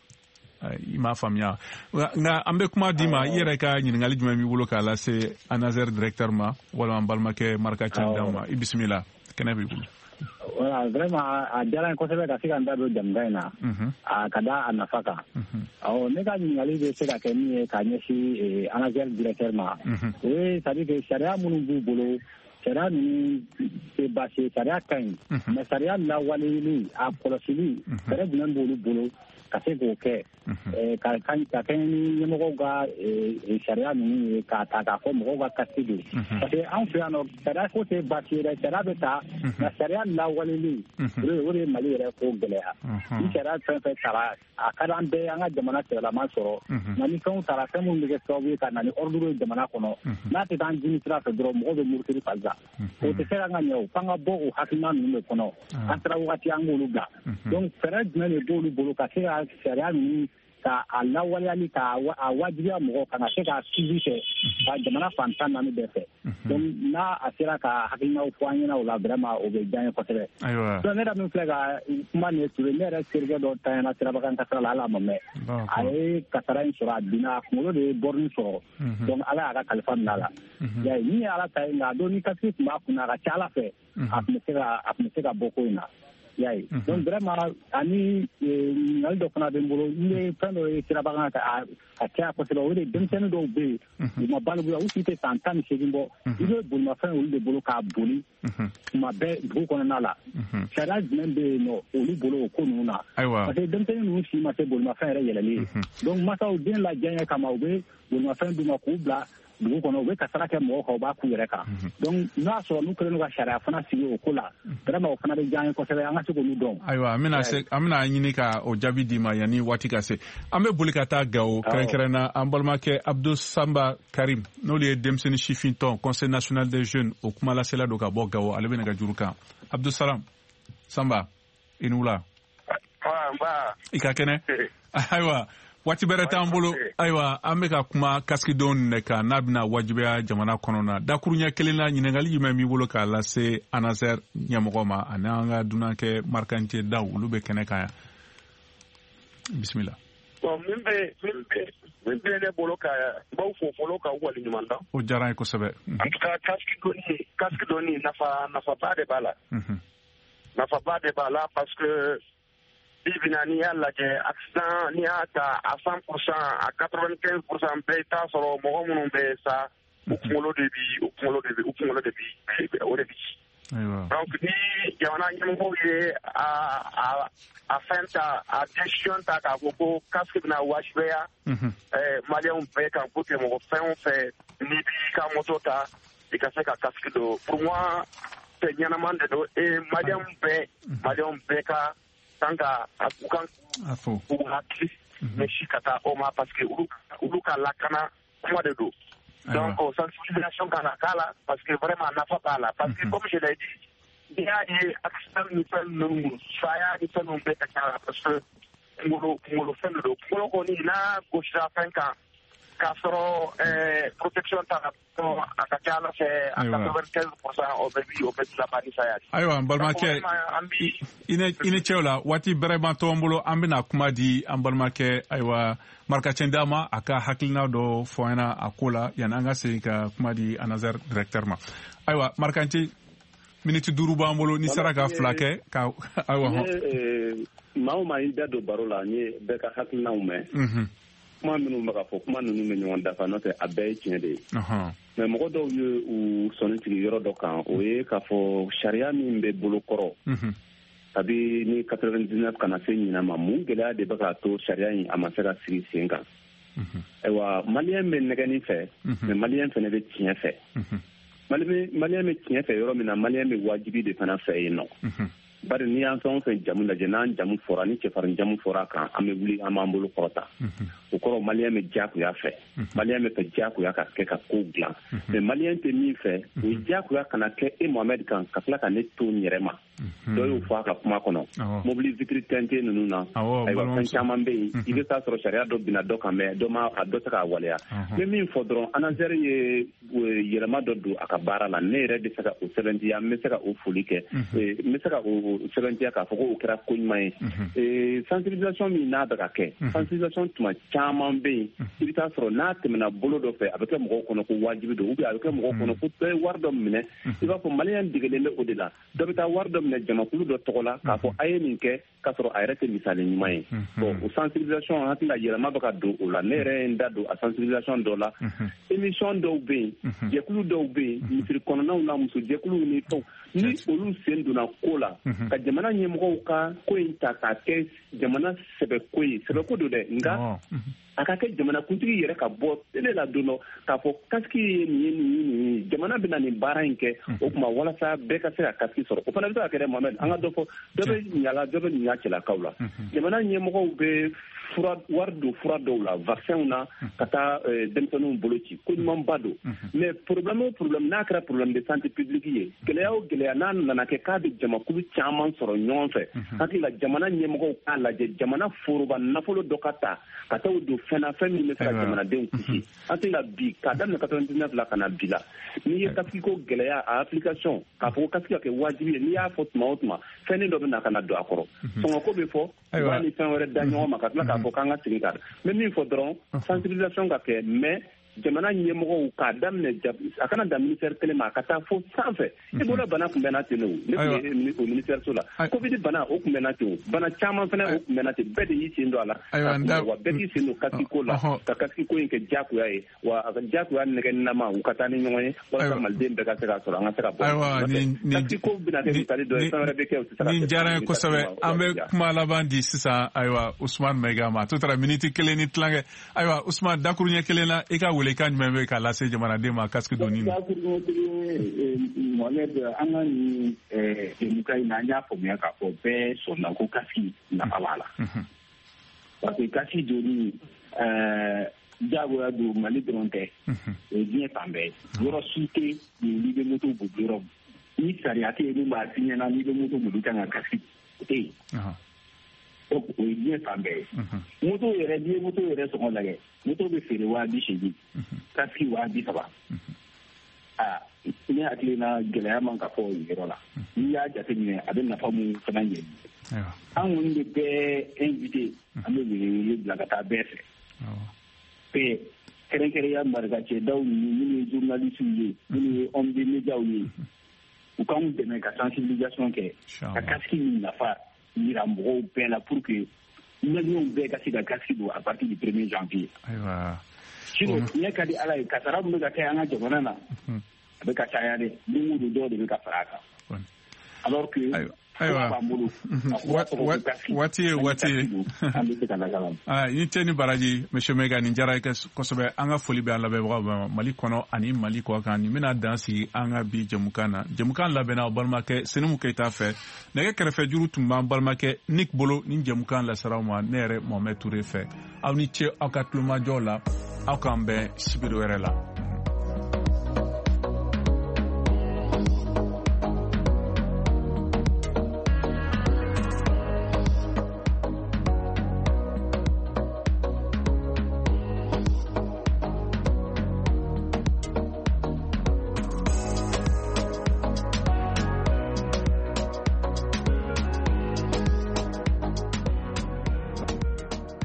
Speaker 4: i m'a faamuya nka an bɛ kuma d'i ma i yɛrɛ ka ɲininkali jumɛn b'i bolo k'a lase ANASER directeur ma walima an balimakɛ maraka cɛni d'anw ma i bisimila kɛnɛ b'i bolo.
Speaker 12: Voilà, vraiment a diyara n ye kosɛbɛ ka se ka n da don jamukan in na a ka da a nafa kan ɔ ne ka ɲininkali bɛ se ka kɛ min ye k'a ɲɛsin ANASER directeur ma o ye c'est à dire que sariya minnu b'u bolo sariya ninnu tɛ baasi ye sariya ka ɲi mais sariya lawaleyili a kɔlɔsili fɛɛrɛ jumɛn b'olu bolo ka se k'o kɛ ka kɛ ni ɲɛmɔgɔw ka sariya ninnu ye k'a ta k'a fɔ mɔgɔw ka kasi don parce que anw fɛ yan nɔ sariya ko tɛ baasi ye dɛ sariya bɛ ta nka sariya lawaleli o de ye Mali yɛrɛ ko gɛlɛya ni sariya fɛn fɛn tara a ka d'an bɛɛ an ka jamana sɛbɛlama sɔrɔ nka ni fɛnw tara fɛn minnu bɛ kɛ sababu ye ka na ni ordre ye jamana kɔnɔ n'a tɛ taa jimi sira fɛ dɔrɔn mɔgɔw bɛ murutili falisa o tɛ se ka an ka ɲɛ o f'an ka bɔ o hakilina ninnu de kɔnɔ an sera wagati an k'olu bila donc fɛɛrɛ jumɛn de b'olu bolo ka se ka sariya ninnu ka a lawaleyali ka a wajibiya mɔgɔw kana se ka suivi kɛ ka jamana fan tan naani bɛɛ fɛ donc n'a a sera ka hakilinaw fɔ an ɲɛna o la vraiment o bɛ diya n ye kosɛbɛ donc ne yɛrɛ min filɛ ka kuma nin ye Ture ne yɛrɛ terikɛ dɔ tanyana sirabakan kasara la hali a ma mɛn a ye kasara in sɔrɔ a binna a kunkolo de ye borni sɔrɔ donc ala y'a ka kalifa minɛ a la y'a ye min ye ala ta ye nka a don ni casque tun b'a kunna a ka ca ala fɛ a tun bɛ se ka a tun bɛ se ka bɔ ko in na y'a ye donc vraiment ani ɲininkali dɔ fana bɛ n bolo n ye fɛn dɔ ye sirabakan ka ka caya kosɛbɛ o de denmisɛnnin dɔw bɛ yen u ma baloguya u si tɛ san tan ni seegin bɔ i bɛ bolimafɛn olu de bolo k'a boli tuma bɛɛ dugu kɔnɔna la sariya jumɛn bɛ yen nɔ olu bolo o ko ninnu na parce que denmisɛnnin ninnu si ma se bolimafɛn yɛrɛ yɛlɛli ye donc masaw den lajɛɲɛ kama u bɛ bolimafɛn d'u ma k'u bila dugu kɔnɔ u bɛ kasara kɛ mɔgɔw kan u b'a k'u yɛrɛ kan donc n'a sɔrɔ n'u kɛlen don ka sariya fana sigi o ko la vraiment o fana bɛ diya an ye kosɛbɛ an ka se k'olu dɔn.
Speaker 4: ayiwa an bɛna se an bɛna ɲini ka o jaabi d'i ma yanni waati ka se an bɛ boli ka taa Gawo kɛrɛnkɛrɛnna an balimakɛ Abdou Samba Karim n'olu ye denmisɛnnin sifin tɔn conseil national des jeunes o kuma lasela don ka bɔ Gawo ale bɛ nɛgɛjuru kan Abdou Salam Samba i ni wula. i ka kɛnɛ ayiwa. waati bɛrɛ t'an bolo ayiwa an bɛ ka kuma casque don de kan n'a bɛna wajibiya jamana kɔnɔ na dakuru ɲɛ kelen na ɲininkali jumɛn b'i bolo k'a lase ANASER ɲɛmɔgɔ ma ani an ka dunankɛ Markantiye Daw olu bɛ kɛnɛ kan yan bisimila.
Speaker 6: bon min bɛ min bɛ min bɛ ne bolo ka baw fo fɔlɔ ka wali ɲuman dɔn.
Speaker 4: o diyara n ye kosɛbɛ.
Speaker 6: en tout cas casque donni casque donni nafa nafaba de b'a la. nafaba de b'a la parce que bibina n'i y'a lajɛ accident n'i y'a ta a cent pour cent a quatre-vingt-quinze pour cent bɛɛ i t'a sɔrɔ mɔgɔ minnu bɛ sa u kunkolo de bi u kunkolo de bi u kunkolo de bi o de bi ci. donc ni jamana ɲɛmɔgɔw ye a a a fɛn ta a décision ta k'a fɔ ko casque bɛna wajibiya maliyɛnw bɛɛ kan pour que mɔgɔ fɛn o fɛn n'i b'i ka moto ta i ka se ka casque don pour moi c'est ɲɛnaman de don et maliyɛnw bɛɛ maliyɛnw bɛɛ ka kan ka u kan k'u hakili ɲɛsin ka taa o ma parce que olu ka lakana kuma de don donc sensibilisation ka na k'a la parce que vraiment nafa b'a la parce que comme je l'ai dit
Speaker 13: il y a des accidents de faire nous, ça y a des faire nous bêta parce que nous nous fait le nous on est là gauche à fin quand quand sera protection ta à Kachala c'est à quatre-vingt-quinze pour cent au baby au baby la bani ça y a
Speaker 4: aywa balmake ine ine chewla wati vraiment tombolo ambina kuma di ambalmake aywa marka chendama aka hakilna do foena akola yananga se ka kuma di another director ma aywa markanti minute duru bambolo ni saraka flake ka aywa
Speaker 6: maaw ma inda do barola ni be ka hakilna ume mhm kuma minnu bɛ ka fɔ kuma ninnu bɛ ɲɔgɔn dafa n'o tɛ a bɛɛ ye tiɲɛ de ye mɛ mɔgɔ dɔw ye u sɔnni sigi yɔrɔ dɔ kan o ye k'a fɔ sariya min bɛ bolo kɔrɔ kabi ni quatre-vingt-dix-neuf kana se ɲinan ma mun gɛlɛya de bɛ k'a to sariya in a ma se ka sigi sen kan ayiwa maliyɛn bɛ nɛgɛnni fɛ mɛ maliyɛn fana bɛ tiɲɛ fɛ maliyɛn bɛ tiɲɛ fɛ yɔrɔ min na maliyɛn bɛ wajibi de fana fɛ yen nɔ bari ni y'an fɛn o fɛn jamu lajɛ n'an jamu fɔra ni cɛfarin jamu fɔra kan an bɛ wuli an b'an bolo kɔrɔta o kɔrɔ maliyɛn bɛ diyagoya fɛ maliyɛn bɛ fɛ diyagoya ka kɛ ka kow dilan mɛ maliyɛn tɛ min fɛ o ye diyagoya kana kɛ e Mohamed kan ka tila ka ne to n yɛrɛ ma dɔ y'o fɔ a ka kuma kɔnɔ mobili vitiri tɛnte ninnu na ayiwa fɛn caman bɛ yen i bɛ taa sɔrɔ sariya dɔ binna dɔ kan mɛ dɔ ma a dɔ tɛ k'a waleya n bɛ min fɔ dɔrɔn ANASER ye yɛlɛma dɔ don a ka baara la ne yɛrɛ bɛ se ka o sɛbɛntiya n bɛ se ka o foli kɛ n bɛ se ka o sɛbɛntiya k'a fɔ ko o kɛra ko ɲuman ye sensibilisation min n'a bɛ ka kɛ sensibilisation tuma caman bɛ yen i bɛ taa sɔrɔ n'a tɛmɛna bolo dɔ fɛ a bɛ kɛ mɔgɔw kɔnɔ ko wajibi don ou bien a bɛ kɛ mɔgɔw kɔnɔ ko dɔ ye wari dɔ minɛ i b'a fɔ maliyɛn degelen bɛ o de la dɔ bɛ taa wari dɔ minɛ jamakulu dɔ tɔgɔ la k'a fɔ a ye nin kɛ k'a sɔrɔ a yɛrɛ tɛ misali ɲuman ye bon o sensibilisation hakili la yɛlɛma bɛ ka don o la ne yɛrɛ ye n da don a sensibilisation dɔ la émission dɔw bɛ yen jɛkulu dɔw bɛ yen misiri kɔnɔnaw na muso jɛkuluw ni fɛnw ni olu sen donna ko la ka jamana ɲɛmɔgɔw ka ko in ta k'a kɛ jamana sɛbɛko ye sɛbɛko don dɛ nka a ka kɛ jamana kuntigi yɛrɛ ka bɔ tele la don dɔ k'a fɔ kasiki ye nin ye nin ye nin ye jamana bɛna nin baara in kɛ o tuma walasa bɛɛ ka se ka kasiki sɔrɔ o fana bɛ se ka kɛ dɛ Mohamed an ka dɔ fɔ dɔ bɛ ɲala dɔ bɛ ɲa cɛlakaw la jamana ɲɛmɔgɔw bɛ fura wari don fura dɔw la vaccins na ka taa denmisɛnninw bolo ci ko ɲumanba don mais problème o problème n'a kɛra problème de santé publique ye gɛlɛya o gɛlɛya n'a nana kɛ k'a bɛ jamakulu caman sɔrɔ ɲɔgɔn fɛ hakili la jamana ɲɛmɔgɔw k'a lajɛ jamana foroba nafolo dɔ ka ta ka taa o don fɛn na fɛn min bɛ se ka jamanadenw kisi hakili la bi k'a daminɛ quatre-vingt-dix-neuf la ka na bi la n'i ye kasiki ko gɛlɛya a application k'a fɔ ko kasiki ka kɛ wajibi ye n'i y'a fɔ tuma o tuma fɛnnin dɔ bɛ na ka na don a kɔrɔ sɔngɔko bɛ fɔ wa ni fɛn wɛrɛ da ɲɔgɔn ma ka tila k'a fɔ k'an ka segin ka mɛ min fɔ dɔrɔn sensibilisation ka kɛ mais jamana ɲɛmɔgɔw k'a daminɛ a kana dan ministère kelen ma a ka taa fo sanfɛ e bolo bana kunbɛnna ten o ne tun ye o ministère so la covid bana o kunbɛnna ten o bana caman fana o kunbɛnna ten bɛɛ de y'i sen don a la wa bɛɛ k'i sen don kasiki ko la ka kasiki ko in kɛ diyagoya ye wa a ka diyagoya nɛgɛninama u ka taa ni ɲɔgɔn ye walasa maliden bɛɛ ka se k'a sɔrɔ an ka se ka bɔ kasiki ko bɛna kɛ misali dɔ ye fɛn wɛrɛ bɛ kɛ o tɛ se ka kɛ. Nin diyara n ye kosɛbɛ an bɛ kuma laban di sisan ayiwa Usman Mayiga ma to tara miniti kelen ni tilankɛ ayiwa Usman dakuruɲɛ kelen na i ka wele kan jumɛn bɛ k'a lase jamanaden ma kasiki donni na.
Speaker 5: Mohamed an ka nin jɛmukan in na an y'a faamuya k'a fɔ bɛɛ sɔnna ko kasiki nafa b'a la parce que kasiki donni diyagoya don Mali dɔrɔn tɛ diɲɛ fan bɛɛ yɔrɔ si tɛ nin n'i bɛ moto boli yɔrɔ ni sariya tɛ yen min b'a f'i ɲɛna n'i bɛ moto boli kan ka kasiki o tɛ yen. O ye diɲɛ fan bɛɛ ye moto yɛrɛ n'i ye moto yɛrɛ sɔngɔ lajɛ moto bɛ feere waa bi seegin kasiki waa bi saba aa ne hakili na gɛlɛya man ka fɔ o yɔrɔ la n'i y'a jateminɛ a bɛ nafa mun fana ɲɛ an kɔni bɛ bɛɛ invité an bɛ wele bila ka taa bɛɛ fɛ bɛɛ kɛrɛnkɛrɛnya marikacɛdaw ni minnu ye journalistes ye minnu ye hommes de médias ye u k'anw dɛmɛ ka sensibilisation kɛ ka kasiki min nafa yira mɔgɔw bɛɛ la pour que maliyɛnw bɛɛ ka se ka kasiki don à partir du premier janvier. sinon ɲɛ ka di ala ye kasara min bɛ ka kɛ an ka jamana na a bɛ ka caya dɛ don o don dɔw de bɛ ka fara a kan alors que
Speaker 4: waati ye waati ye i tɛ ni baraji monsieur Mayiga nin diyara kosɛbɛ an ka foli bɛ an lamɛnbagaw ma Mali kɔnɔ ani Mali kɔ kan nin bɛna dan sigi an ka bi jɛmukan na jɛmukan labɛnna aw balimakɛ Senimu Keyita fɛ nɛgɛ kɛrɛfɛ juru tun b'an balimakɛ Nick Bolo ni jɛmukan lasaraw ma ne yɛrɛ Mohamed Ture fɛ aw ni ce aw ka tulomajɔw la aw k'an bɛn sibiri wɛrɛ la.